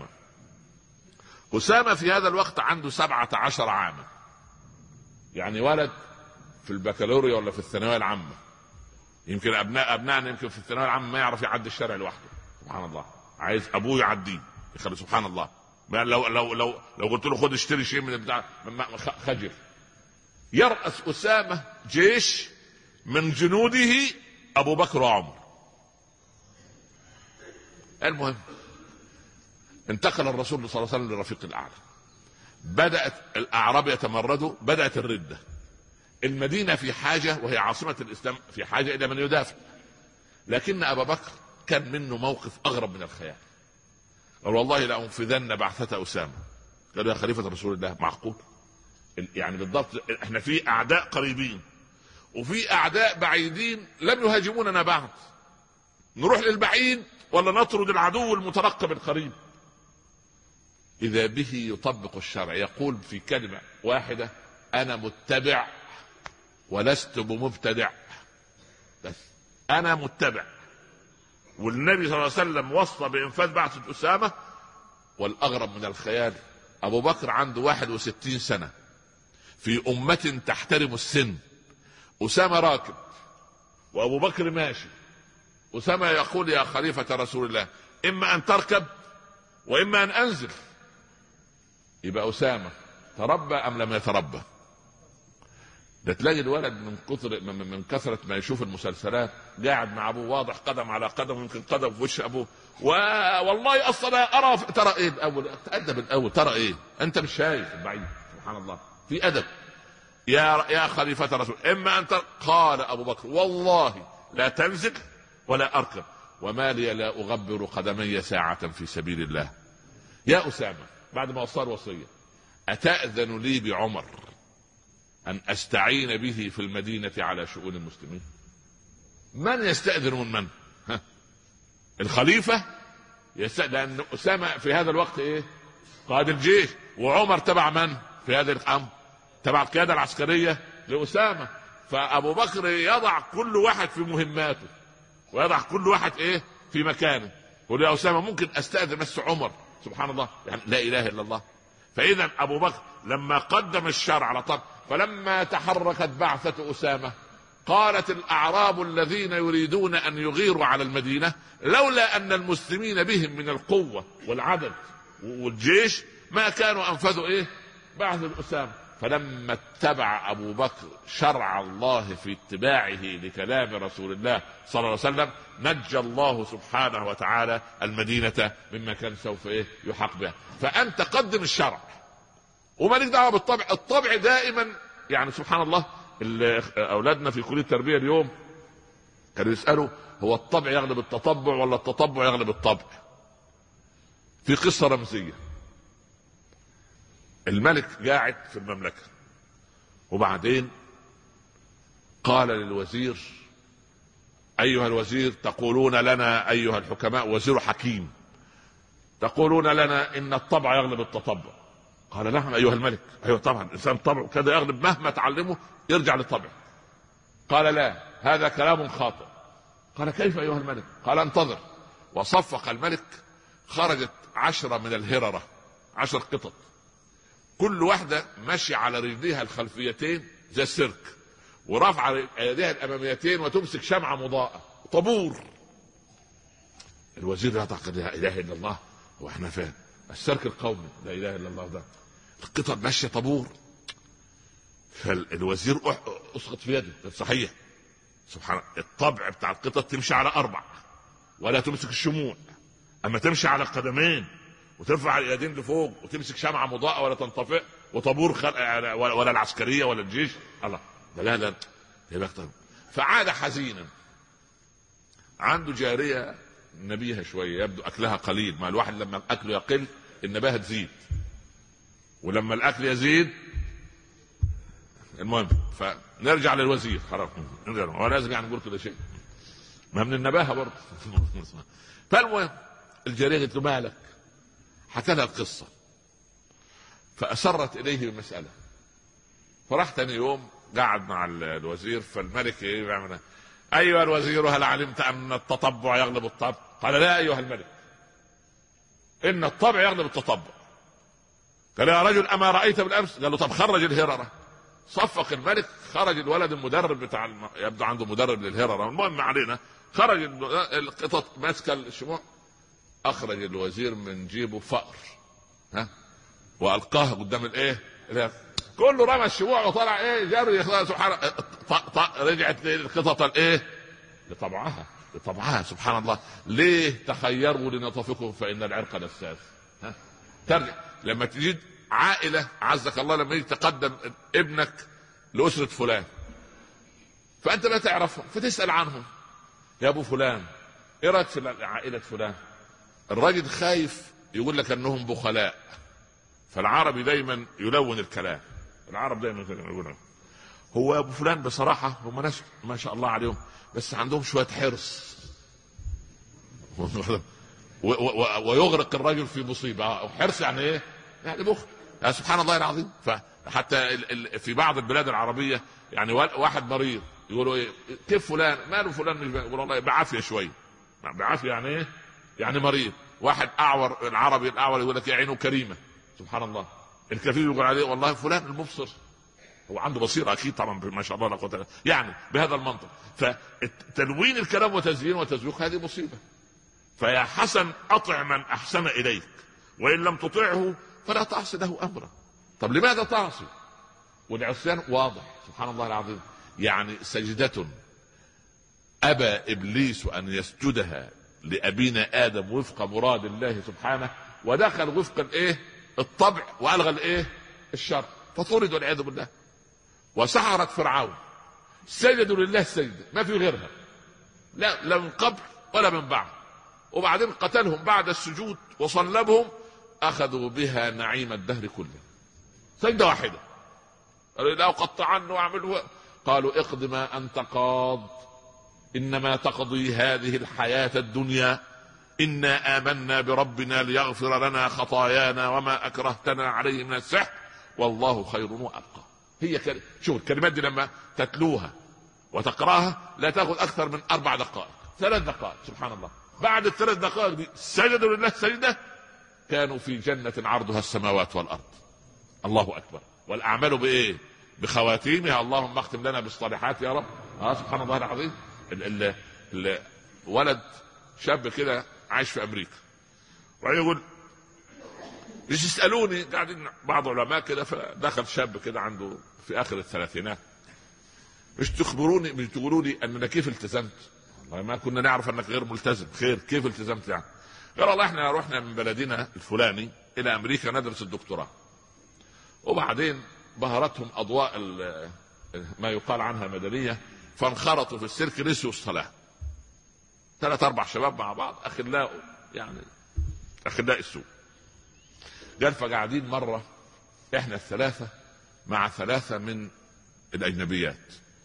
أسامة في هذا الوقت عنده 17 عاما، يعني ولد في البكالوريا ولا في الثانوية العامة. يمكن أبنائنا يمكن في الثانوية العامة ما يعرف يعدي الشارع لوحده، سبحان الله، عايز أبوه يعديه يخلي سبحان الله. لو قلت له خد اشتري شيء من البتاع خجل. يرأس أسامة جيش من جنوده أبو بكر وعمر. المهم انتقل الرسول صلى الله عليه وسلم للرفيق الأعلى. بدأت الأعراب يتمردوا، بدأت الردة. المدينة في حاجة وهي عاصمة الإسلام في حاجة إلى من يدافع. لكن أبا بكر كان منه موقف أغرب من الخيال. قال والله لأنفذن بعثة أسامة. قالوا يا خليفة رسول الله معقول؟ يعني بالضبط احنا في أعداء قريبين وفي أعداء بعيدين لم يهاجموننا بعد، نروح للبعيد ولا نطرد العدو المترقب القريب؟ إذا به يطبق الشرع، يقول في كلمة واحدة أنا متبع ولست بمبتدع. بس أنا متبع. والنبي صلى الله عليه وسلم وصى بإنفاذ بعثة أسامة. والأغرب من الخيال أبو بكر عنده 61 سنة في أمة تحترم السن. أسامة راكب وأبو بكر ماشي. أسامة يقول يا خليفة رسول الله إما أن تركب وإما أن أنزل. يبقى أسامة تربى أم لم يتربى؟ ده تلاقي الولد من كثرة ما يشوف المسلسلات قاعد مع أبوه واضح قدم على قدم، يمكن قدم في وش أبوه. والله أصلا أرى ترى إيه الأول، تأدب الأول، ترى إيه أنت مش شايف البعيد. سبحان الله في أدب. يا خليفة رسول إما أن قال أبو بكر والله لا تنزل ولا أركب وما لي لا أغبر قدمي ساعة في سبيل الله. يا أسامة بعد ما صار وصية أتأذن لي بعمر أن أستعين به في المدينة على شؤون المسلمين؟ من يستأذن من؟ الخليفة يستأذن، لأن أسامة في هذا الوقت إيه؟ قائد الجيش. وعمر تبع من في هذا الأمر؟ تبع القيادة العسكرية لأسامة. فأبو بكر يضع كل واحد في مهماته ويضع كل واحد إيه في مكانه. يقول يا أسامة ممكن أستأذن بس عمر. سبحان الله، يعني لا إله إلا الله. فإذا أبو بكر لما قدم الشرع على طب، فلما تحركت بعثة أسامة قالت الأعراب الذين يريدون أن يغيروا على المدينة لولا أن المسلمين بهم من القوة والعدد والجيش ما كانوا أنفذوا إيه بعثة أسامة. فلما اتبع أبو بكر شرع الله في اتباعه لكلام رسول الله صلى الله عليه وسلم نجى الله سبحانه وتعالى المدينة مما كان سوف إيه يحق بها. فأنت قدم الشرع ومالك دعوة بالطبع. الطبع دائما يعني سبحان الله. أولادنا في كلية التربية اليوم كانوا يسألوا هو الطبع يغلب التطبع ولا التطبع يغلب الطبع؟ في قصة رمزية. الملك قاعد في المملكة وبعدين قال للوزير أيها الوزير تقولون لنا أيها الحكماء، وزير حكيم، تقولون لنا إن الطبع يغلب التطبع. قال نعم ايها الملك. ايوه طبعا، الانسان طبعه كذا يغلب مهما تعلمه يرجع لطبعه. قال لا، هذا كلام خاطئ. قال كيف ايها الملك؟ قال انتظر. وصفق الملك، خرجت 10 من الهررة، 10 قطط، كل واحدة ماشية على رجليها الخلفيتين زي السيرك، ورفع يديها الاماميتين وتمسك شمعة مضاءة، طابور. الوزير يعتقد لا اله الا الله، هو احنا فين؟ السيرك القومي، لا اله الا الله، ده القطط ماشية طابور. فالوزير اسقط في يده. صحيح، سبحان الله، الطبع بتاع القطط تمشي على 4 ولا تمسك الشموع، اما تمشي على القدمين وترفع اليدين لفوق وتمسك شمعة مضاءة ولا تنطفئ، وطابور ولا العسكرية ولا الجيش. الله، لا لا لا. فعاد حزينا. عنده جارية نبيها شوية، يبدو أكلها قليل، ما الواحد لما أكله يقل النباهة تزيد، ولما الأكل يزيد. المهم، فنرجع للوزير. خلاص هو لازم يعني نقول كل شيء، ما من النباهة برضه. فالمهم الجارية قالت له مالك؟ حكى لها القصة، فأسرت إليه بمسألة. فراح تاني يوم قعد مع الوزير. فالملك يعمل أيها الوزير، هل علمت أن التطبع يغلب الطبع؟ قال لا أيها الملك، إن الطبع يغلب التطبع. قال يا رجل أما رأيت بالأمس؟ قال له طب خرج الهررة. صفق الملك، خرج الولد المدرب بتاع يبدو عنده مدرب للهررة، المهم علينا، خرج القطط ماسكة الشموع. أخرج الوزير من جيبه فأر، وألقاها قدام كله رمى الشموع وطلع جري. سبحان الله، رجعت القطط لطبعها. سبحان الله. ليه؟ تخيروا لنطفكم فإن العرق دساس. ترجع لما تجد عائلة عزك الله، لما يجي تقدم ابنك لأسرة فلان فأنت لا تعرفهم، فتسأل عنهم، يا أبو فلان إيه رأيك في عائلة فلان؟ الراجل خايف يقول لك أنهم بخلاء، فالعربي دايما يلون الكلام. العرب دايما يقولون هو ابو فلان بصراحه هم ناس ما شاء الله عليهم، بس عندهم شويه حرص ويغرق الرجل في مصيبه. حرص يعني ايه؟ يعني بخل. سبحان الله العظيم. فحتى في بعض البلاد العربيه يعني واحد مريض يقولوا ايه كيف فلان؟ ماله فلان؟ مش يقول والله بعافيه شويه. بعافيه يعني ايه؟ يعني مريض. واحد اعور، العربي الاعور يقول لك يا عينه كريمه. سبحان الله. الكفير يقول عليه والله فلان المبصر، هو عنده بصيرة أكيد طبعا ما شاء الله لا قوة إلا بالله، يعني بهذا المنطق. فتلوين الكلام وتزيين وتزويق هذه مصيبة. فيا حسن أطع من أحسن إليك، وإن لم تطعه فلا تعصي له أمرا. طب لماذا تعصي؟ والعصيان واضح. سبحان الله العظيم. يعني سجدة أبى إبليس أن يسجدها لأبينا آدم وفق مراد الله سبحانه، ودخل وفق الطبع والغى الشر، فطرد والعياذ بالله. وسحرت فرعون، سجدوا لله سجدة ما في غيرها، لا من قبل ولا من بعد. وبعدين قتلهم بعد السجود وصلبهم، اخذوا بها نعيم الدهر كله. سجدة واحدة. قالوا لا قطعن واعملوا، قالوا اقض ما انت قاض، انما تقضي هذه الحياة الدنيا، إنا آمنا بربنا ليغفر لنا خطايانا وما أكرهتنا عليه من السحر والله خير وأبقى. هي شوف الكلمات دي لما تتلوها وتقراها لا تأخذ أكثر من 4 دقائق 3 دقائق. سبحان الله. بعد ال3 دقائق دي سجدوا لله سجدة، كانوا في جنة عرضها السماوات والأرض. الله أكبر. والأعمال بإيه؟ بخواتيمها. اللهم اختم لنا بالصالحات يا رب. سبحان الله العظيم. ولد شاب كده عايش في امريكا، ويقول مش يسالوني قاعدين بعض علماء كده، فدخل شاب كده عنده في اخر الثلاثينات، مش تقولوا لي اننا كيف التزمت؟ والله ما كنا نعرف انك غير ملتزم. خير كيف التزمت يعني؟ قال والله احنا رحنا من بلدنا الفلاني الى امريكا ندرس الدكتوراه، وبعدين بهرتهم اضواء ما يقال عنها مدنيه، فانخرطوا في السيرك نسيوا الصلاه. 3-4 شباب مع بعض اخلاء، يعني اخلاء السوء. قال فقاعدين مرة احنا ال3 مع 3 من الاجنبيات،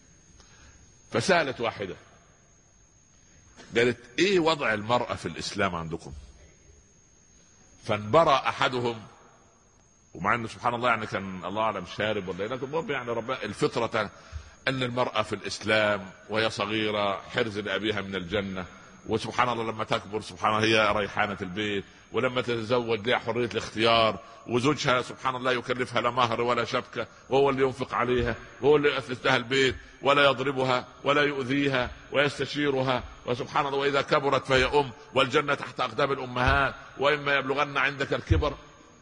فسألت واحدة قالت ايه وضع المرأة في الاسلام عندكم؟ فانبرى احدهم ومع انه سبحان الله يعني كان الله اعلم شارب ولا لكن المهم يعني ربنا الفطره ان المراه في الاسلام وهي صغيره حرز لابيها من الجنه، وسبحان الله لما تكبر سبحان الله هي ريحانه البيت، ولما تتزوج لها حريه الاختيار، وزوجها سبحان الله يكلفها لا مهر ولا شبكه، وهو اللي ينفق عليها وهو اللي يؤسس لها البيت، ولا يضربها ولا يؤذيها ويستشيرها، وسبحان الله واذا كبرت فهي والجنه تحت اقدام الامهات، واما يبلغن عندك الكبر.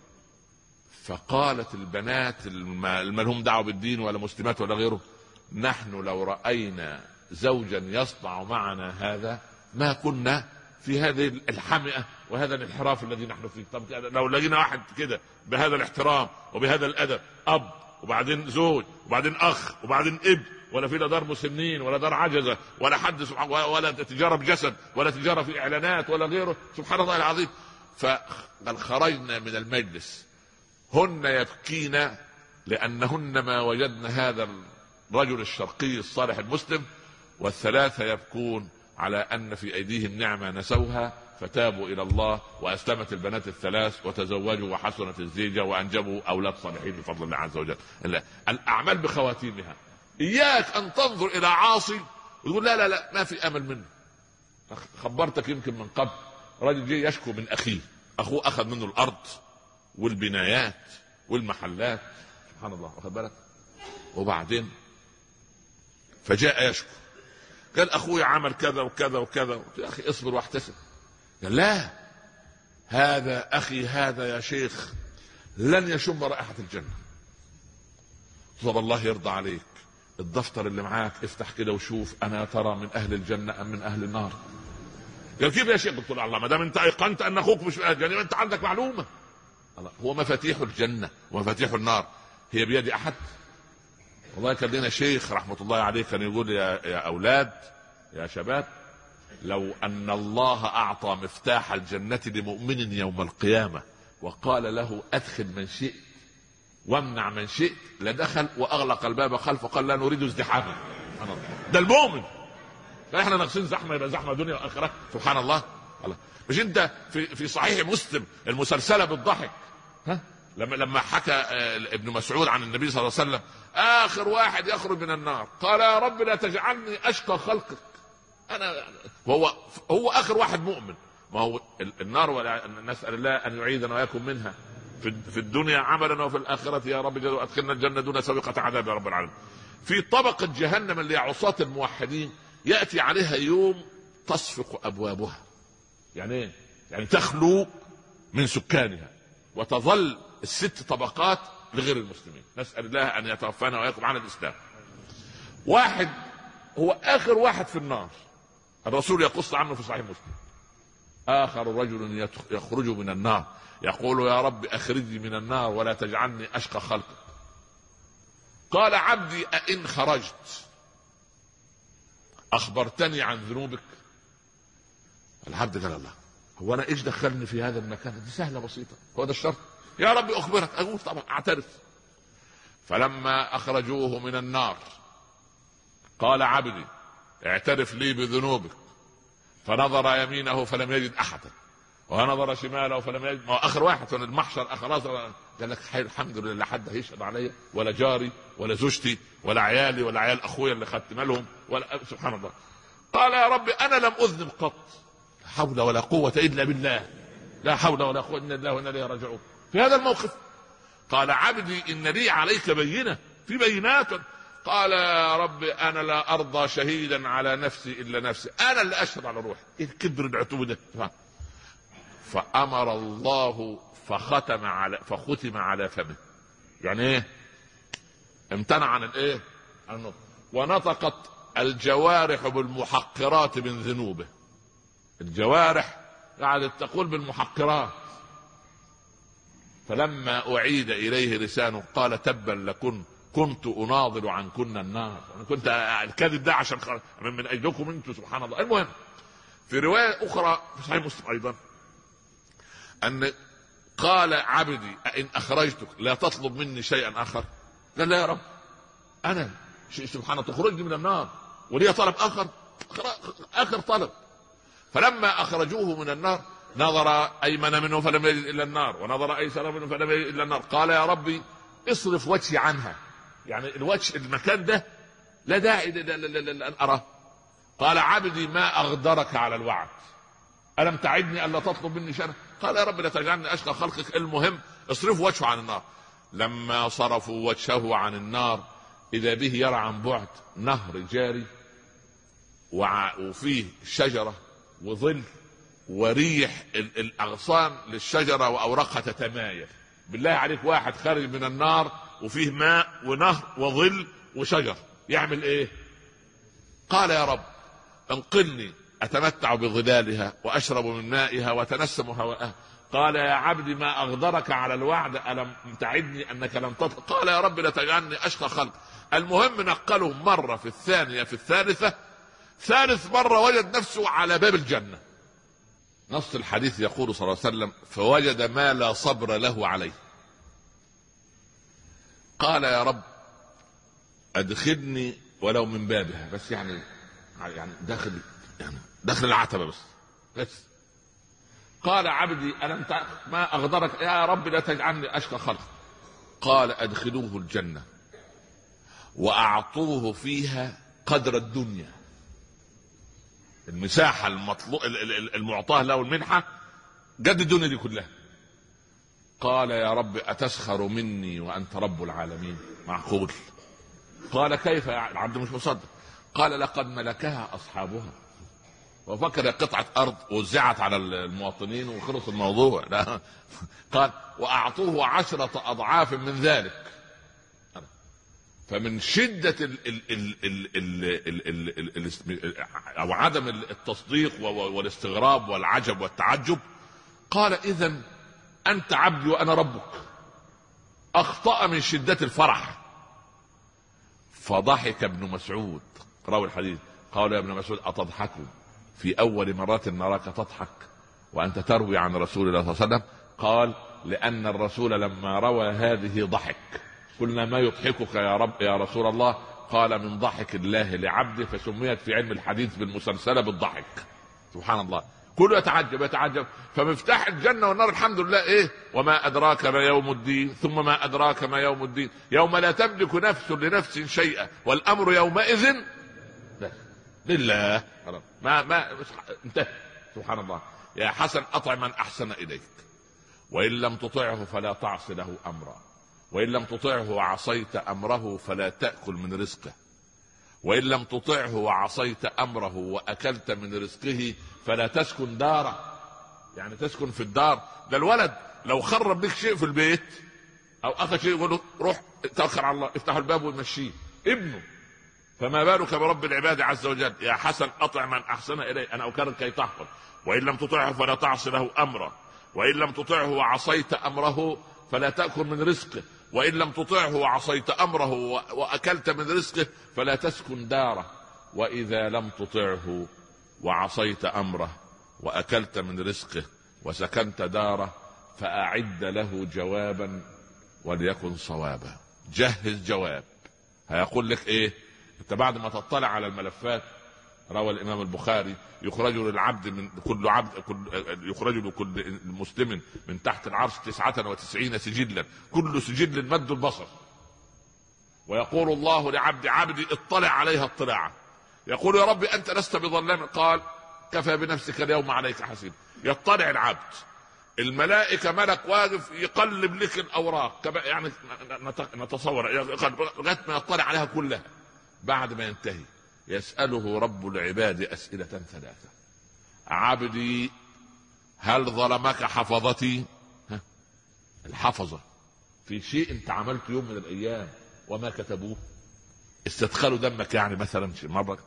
فقالت البنات اللي لهم دعوه بالدين ولا مسلمات ولا غيره: نحن لو راينا زوجا يصنع معنا هذا ما كنا في هذه الحمئة وهذا الانحراف الذي نحن فيه. طب لو لقينا واحد كده بهذا الاحترام وبهذا الادب، اب وبعدين زوج وبعدين اخ وبعدين ابن، ولا في لا دار مسنين ولا دار عجزه ولا حد ولا تجاره بجسد ولا تجاره في اعلانات ولا غيره، سبحان الله العظيم. فقال: خرجنا من المجلس هن يبكين لانهن ما وجدن هذا الرجل الشرقي الصالح المسلم، والثلاثه يبكون على ان في ايديهم نعمه نسوها فتابوا الى الله، واسلمت البنات الثلاث وتزوجوا وحسنت الزيجه وانجبوا اولاد صالحين بفضل الله عز وجل. الاعمال بخواتيمها. اياك ان تنظر الى عاصي وتقول لا لا لا ما في امل منه. خبرتك يمكن من قبل راجل جاي يشكو من اخيه، اخوه اخذ منه الارض والبنايات والمحلات، سبحان الله، واخد بالك؟ وبعدين فجاء يشكو، قال اخوي عمل كذا وكذا وكذا. يا اخي اصبر واحتسب. قال: لا، هذا اخي هذا يا شيخ لن يشم رائحة الجنة. طب الله يرضى عليك، الدفتر اللي معاك افتح كده وشوف انا ترى من اهل الجنة ام من اهل النار. قال: كيف يا شيخ؟ قلت له: الله ما دام انت ايقنت ان اخوك مش من اهل الجنة انت عندك معلومة. الله، هو مفاتيح الجنة ومفاتيح النار هي بيد احد؟ والله كان لنا شيخ رحمة الله عليه كان يقول: يا أولاد يا شباب، لو أن الله أعطى مفتاح الجنة لمؤمن يوم القيامة وقال له أدخل من شئت وامنع من شئت لدخل وأغلق الباب خلفه، قال: لا نريد ازدحاما. ده المؤمن. فإحنا ناقصين زحمة، يبقى زحمة دنيا وآخرة. سبحان الله. الله، مش أنت في صحيح مسلم المسلسلة بالضحك، ها؟ لما حكى ابن مسعود عن النبي صلى الله عليه وسلم اخر واحد يخرج من النار قال: يا رب لا تجعلني اشقى خلقك. انا هو اخر واحد مؤمن. ما هو النار، ولا نسال الله ان يعيذنا واياكم منها في الدنيا عملا وفي الاخره يا رب ادخلنا الجنه دون سابقه عذاب يا رب العالمين. في طبقه جهنم اللي هي عصاة الموحدين ياتي عليها يوم تصفق ابوابها. يعني ايه؟ يعني تخلو من سكانها وتظل الست طبقات لغير المسلمين. نسأل الله أن يتوفانا وإياكم عن الإسلام. واحد هو آخر واحد في النار، الرسول يقص عنه في صحيح مسلم: آخر رجل يخرج من النار يقول: يا رب أخرجني من النار ولا تجعلني أشقى خلقك. قال: عبدي أئن خرجت أخبرتني عن ذنوبك؟ العبد قال: الله، هو أنا إيش دخلني في هذا المكان؟ دي سهلة بسيطة، هو ده الشرط. يا رب أخبرك. أقول: طبعا أعترف. فلما أخرجوه من النار قال: عبدي اعترف لي بذنوبك. فنظر يمينه فلم يجد أحدا ونظر شماله فلم يجد. ما آخر واحد في المحشر خلاص. قال لك: الحمد لله حد هيشهد عليا، ولا جاري ولا زوجتي ولا عيالي ولا عيال أخويا اللي خدت مالهم ولا. سبحان الله. قال: يا رب أنا لم أذنب قط. لا حول ولا قوة إلا بالله، لا حول ولا قوة إلا بالله وإنا إليه راجعون. في هذا الموقف قال: عبدي إن لي عليك بينة، في بينات. قال: يا رب أنا لا أرضى شهيدا على نفسي إلا نفسي، أنا اللي أشهد على روحي. إيه كبر العتوب ده؟ فأمر الله فختم على فمه. يعني إيه؟ امتنع عن الإيه؟ ونطقت الجوارح بالمحقرات من ذنوبه. الجوارح قعدت تقول بالمحقرات. فلما أعيد إليه لسانه قال: تبا لكن كنت أناضل عنكن النار. أنا كنت الكذب ده عشان من أجلكم أنتم. سبحان الله. المهم في رواية أخرى في صحيح مسلم أيضا أن قال: عبدي إن أخرجتك لا تطلب مني شيئا آخر؟ قال: لا يا رب، أنا سبحانه تخرجني من النار ولي طلب آخر طلب. فلما أخرجوه من النار نظر أيمن منه فلم يجد إلا النار، ونظر أيسر منه فلم يجد إلا النار. قال يا ربي اصرف وجهي عنها، يعني الوجه المكان ده لا داعي لأن أراه. قال عبدي ما أغدرك على الوعد، ألم تعدني ألا تطلب مني شيئا؟ قال يا رب لا تجعلني أشقى خلقك، المهم اصرف وجهه عن النار. لما صرفوا وجهه عن النار إذا به يرى عن بعد نهر جاري وفيه شجرة وظل وريح الأغصان للشجرة وأوراقها تتمايل. بالله عليك واحد خارج من النار وفيه ماء ونهر وظل وشجر، يعمل ايه؟ قال يا رب انقلني أتمتع بظلالها وأشرب من مائها وتنسم هواءها. قال يا عبدي ما أغدرك على الوعد، ألم تعدني أنك لم تطلق؟ قال يا رب لا تجعلني أشقى خلق. المهم نقله مرة، في الثانية، في الثالثة، ثالث مرة وجد نفسه على باب الجنة. نص الحديث يقول صلى الله عليه وسلم فوجد ما لا صبر له عليه. قال يا رب أدخلني ولو من بابها، بس يعني داخل العتبة بس. قال عبدي ألم ما أغدرك يا رب لا تجعلني أشقى خلق. قال أدخلوه الجنة وأعطوه فيها قدر الدنيا، المساحة المعطاه له المنحة قد الدنيا دي كلها. قال يا رب أتسخر مني وأنت رب العالمين؟ معقول؟ قال كيف يا العبد مش مصدق. قال لقد ملكها أصحابها، وفكر قطعة أرض وزعت على المواطنين وخلص الموضوع. لا. قال وأعطوه 10 أضعاف من ذلك. فمن شدة أو عدم التصديق والاستغراب والعجب والتعجب قال إذن أنت عبدي وأنا ربك. أخطأ من شدة الفرح فضحك ابن مسعود راوي الحديث. قال يا ابن مسعود أتضحك في أول مرة نراك تضحك وأنت تروي عن رسول الله صلى الله عليه وسلم؟ قال لأن الرسول لما روى هذه ضحك. قلنا ما يضحكك يا رب يا رسول الله؟ قال من ضحك الله لعبده، فسميت في علم الحديث بالمسلسلة بالضحك. سبحان الله، كله يتعجب. فمفتاح الجنة والنار الحمد لله ايه؟ وما أدراك ما يوم الدين، ثم ما أدراك ما يوم الدين، يوم لا تملك نفس لنفس شيئا والأمر يومئذ لله. ما انتهى. سبحان الله. يا حسن أطع من أحسن إليك، وإن لم تطعه فلا تعص له أمرا، وإن لم تطعه وعصيت أمره فلا تأكل من رزقه، وإن لم تطعه وعصيت أمره وأكلت من رزقه فلا تسكن داره. يعني تسكن في الدار. ده الولد لو خرب بك شيء في البيت أو أخذ شيء يقول له روح توكل على الله، افتح الباب ويمشيه ابنه، فما بالك برب العباد عز وجل. يا حسن أطع من أحسن إليه، أنا أكرر كي تحفظ. وإن لم تطعه فلا تعص له أمره، وإن لم تطعه وعصيت أمره فلا تأكل من رزقه، وإن لم تطعه وعصيت أمره وأكلت من رزقه فلا تسكن داره، وإذا لم تطعه وعصيت أمره وأكلت من رزقه وسكنت داره فأعد له جوابا وليكن صوابا. جهز جواب. هيقول لك ايه؟ انت بعد ما تطلع على الملفات، روى الإمام البخاري يخرج للعبد من كل عبد يخرج لكل مسلم من تحت العرش 99 سجلا، كل سجل مد البصر، ويقول الله لعبد عبدي اطلع عليها اطلاعا. يقول يا رب أنت لست بظلام، قال كفى بنفسك اليوم عليك حسيب. يطلع العبد، الملائكة ملك واقف يقلب لك الأوراق، يعني نتصور لغاية ما يطلع عليها كلها. بعد ما ينتهي يسأله رب العباد أسئلة 3. عبدي هل ظلمك حفظتي؟ الحفظة في شيء انت عملته يوم من الأيام وما كتبوه، استدخلوا دمك يعني مثلا مرة،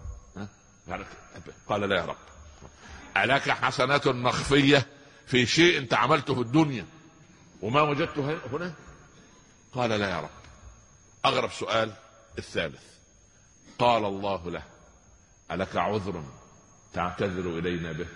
قال لا يا رب. ألك حسنات مخفية في شيء انت عملته في الدنيا وما وجدته هنا؟ قال لا يا رب. أغرب سؤال الثالث، قال الله له ألك عذر تعتذر إلينا به؟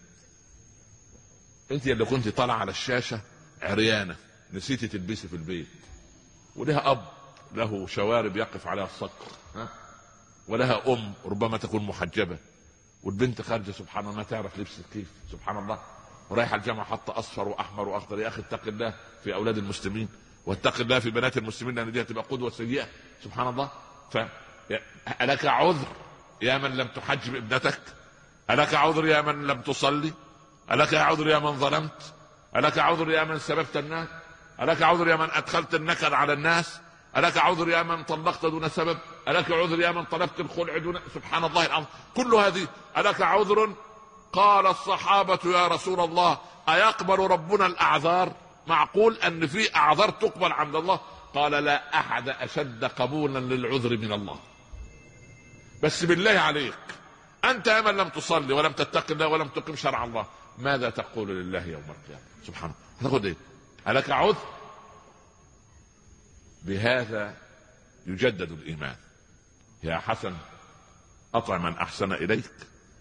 انت اللي كنت طالع على الشاشة عريانة نسيتي تلبسي في البيت، ولها أب له شوارب يقف عليها الصقر، ولها أم ربما تكون محجبة، والبنت خارجة سبحان الله ما تعرف لبس كيف، سبحان الله. ورايح الجامعه حط اصفر واحمر واخضر. يا اخي اتق الله في اولاد المسلمين، واتق الله في بنات المسلمين، لان دي هتبقى قدوه سيئه. سبحان الله. ألك عذر يا من لم تحجب ابنتك؟ ألك عذر يا من لم تصلي؟ ألك عذر يا من ظلمت؟ ألك عذر يا من سببت الناس؟ ألك عذر يا من أدخلت النكد على الناس؟ ألك عذر يا من طلقت دون سبب؟ ألك عذر يا من طلبت الخلع دون؟ سبحان الله العظيم. كل هذه ألك عذر؟ قال الصحابة يا رسول الله أيقبل ربنا الأعذار؟ معقول أن في أعذار تقبل عند الله؟ قال لا أحد أشد قبولا للعذر من الله. بس بالله عليك أنت يا من لم تصلي ولم تتق الله ولم تقم شرع الله، ماذا تقول لله يوم القيامة؟ سبحانه. هتقول إيه؟ ألك عذر؟ بهذا يجدد الإيمان. يا حسن أطع من أحسن إليك،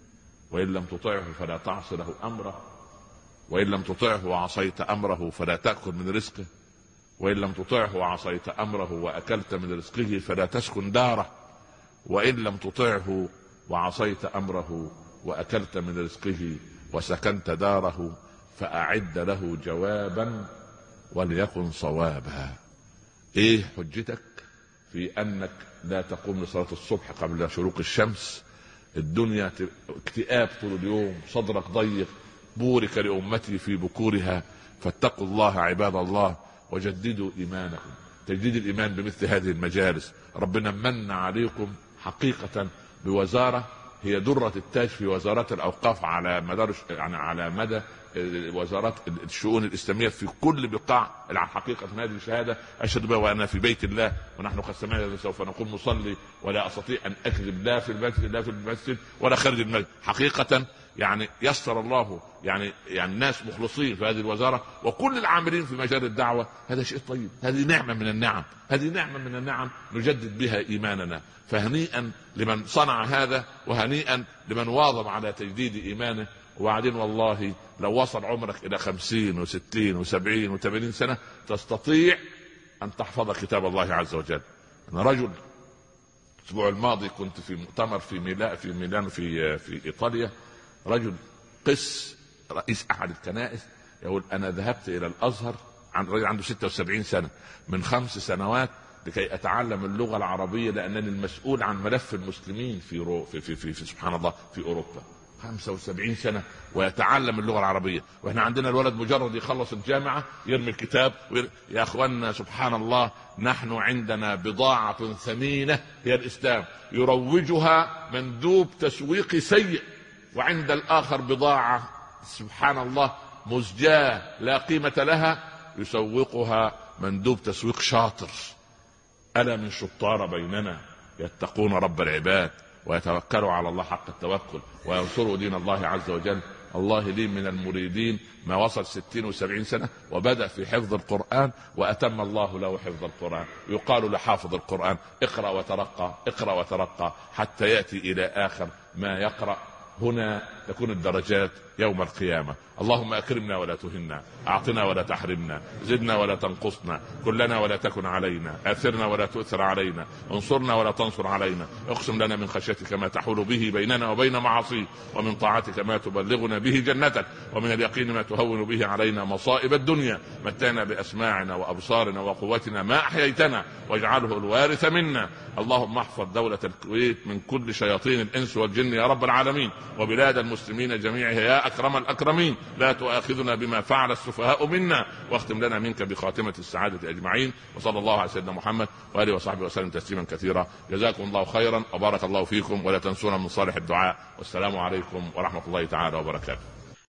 وإن لم تطعه فلا تعص له أمره، وإن لم تطعه وعصيت أمره فلا تأكل من رزقه، وإن لم تطعه وعصيت أمره وأكلت من رزقه فلا تسكن داره، وإن لم تطعه وعصيت أمره وأكلت من رزقه وسكنت داره فأعد له جوابا وليكن صوابا. إيه حجتك في أنك لا تقوم لصلاة الصبح قبل شروق الشمس؟ الدنيا اكتئاب طول اليوم، صدرك ضيق. بورك لأمتي في بكورها، فاتقوا الله عباد الله وجددوا إيمانكم. تجديد الإيمان بمثل هذه المجالس. ربنا من عليكم حقيقة بوزارة هي درة التاج في وزارات الأوقاف على مدار يعني على مدى وزارات الشؤون الإسلامية في كل بقاع. الحقيقة هذه الشهادة أشهد بها وأنا في بيت الله ونحن قد سمعنا سوف نقوم نصلي، ولا أستطيع أن أكذب لا في المسجد ولا خارج المسجد. حقيقة يعني يسر الله يعني الناس مخلصين في هذه الوزارة وكل العاملين في مجال الدعوة. هذا شيء طيب، هذه نعمة من النعم، هذه نعمة من النعم نجدد بها إيماننا. فهنيئا لمن صنع هذا، وهنيئا لمن واظب على تجديد إيمانه. وبعدين والله لو وصل عمرك إلى 50 و60 و70 و80 سنة تستطيع أن تحفظ كتاب الله عز وجل. أنا رجل الأسبوع الماضي كنت في مؤتمر في ميلان في إيطاليا، رجل قس رئيس أحد الكنائس يقول أنا ذهبت إلى الأزهر، رجل عنده 76 سنة، من 5 سنوات لكي أتعلم اللغة العربية لأنني المسؤول عن ملف المسلمين في سبحان الله في أوروبا. 75 سنة ويتعلم اللغة العربية. واحنا عندنا الولد مجرد يخلص الجامعة يرمي الكتاب يا اخوانا سبحان الله، نحن عندنا بضاعة ثمينة هي الإسلام يروجها مندوب تسويقي سيء، وعند الآخر بضاعة سبحان الله مزجاة لا قيمة لها يسوقها مندوب تسويق شاطر. ألا من شطار بيننا يتقون رب العباد ويتوكلوا على الله حق التوكل وينصروا دين الله عز وجل. الله لي من المريدين ما وصل 60 و70 سنة وبدأ في حفظ القرآن وأتم الله له حفظ القرآن. يقال لحافظ القرآن اقرأ وترقى اقرأ وترقى حتى يأتي إلى آخر ما يقرأ. هنا تكون الدرجات يوم القيامة. اللهم أكرمنا ولا تهنا، أعطنا ولا تحرمنا، زدنا ولا تنقصنا، كلنا ولا تكن علينا، آثرنا ولا تؤثر علينا، انصرنا ولا تنصر علينا، اقسم لنا من خشيتك ما تحول به بيننا وبين معاصيك، ومن طاعتك ما تبلغنا به جنتك، ومن اليقين ما تهون به علينا مصائب الدنيا. متعنا بأسماعنا وأبصارنا وقوتنا ما أحييتنا واجعله الوارث منا. اللهم احفظ دولة الكويت من كل شياطين الإنس والجن يا رب العالمين، وبلاد المسلمين جميعها يا أكرم الأكرمين. لا تؤاخذنا بما فعل السفهاء منا، واختم لنا منك بخاتمة السعادة أجمعين. وصلى الله على سيدنا محمد وآله وصحبه وسلم تسليما كثيرا. جزاكم الله خيرا وبارك الله فيكم، ولا تنسونا من صالح الدعاء. والسلام عليكم ورحمة الله تعالى وبركاته.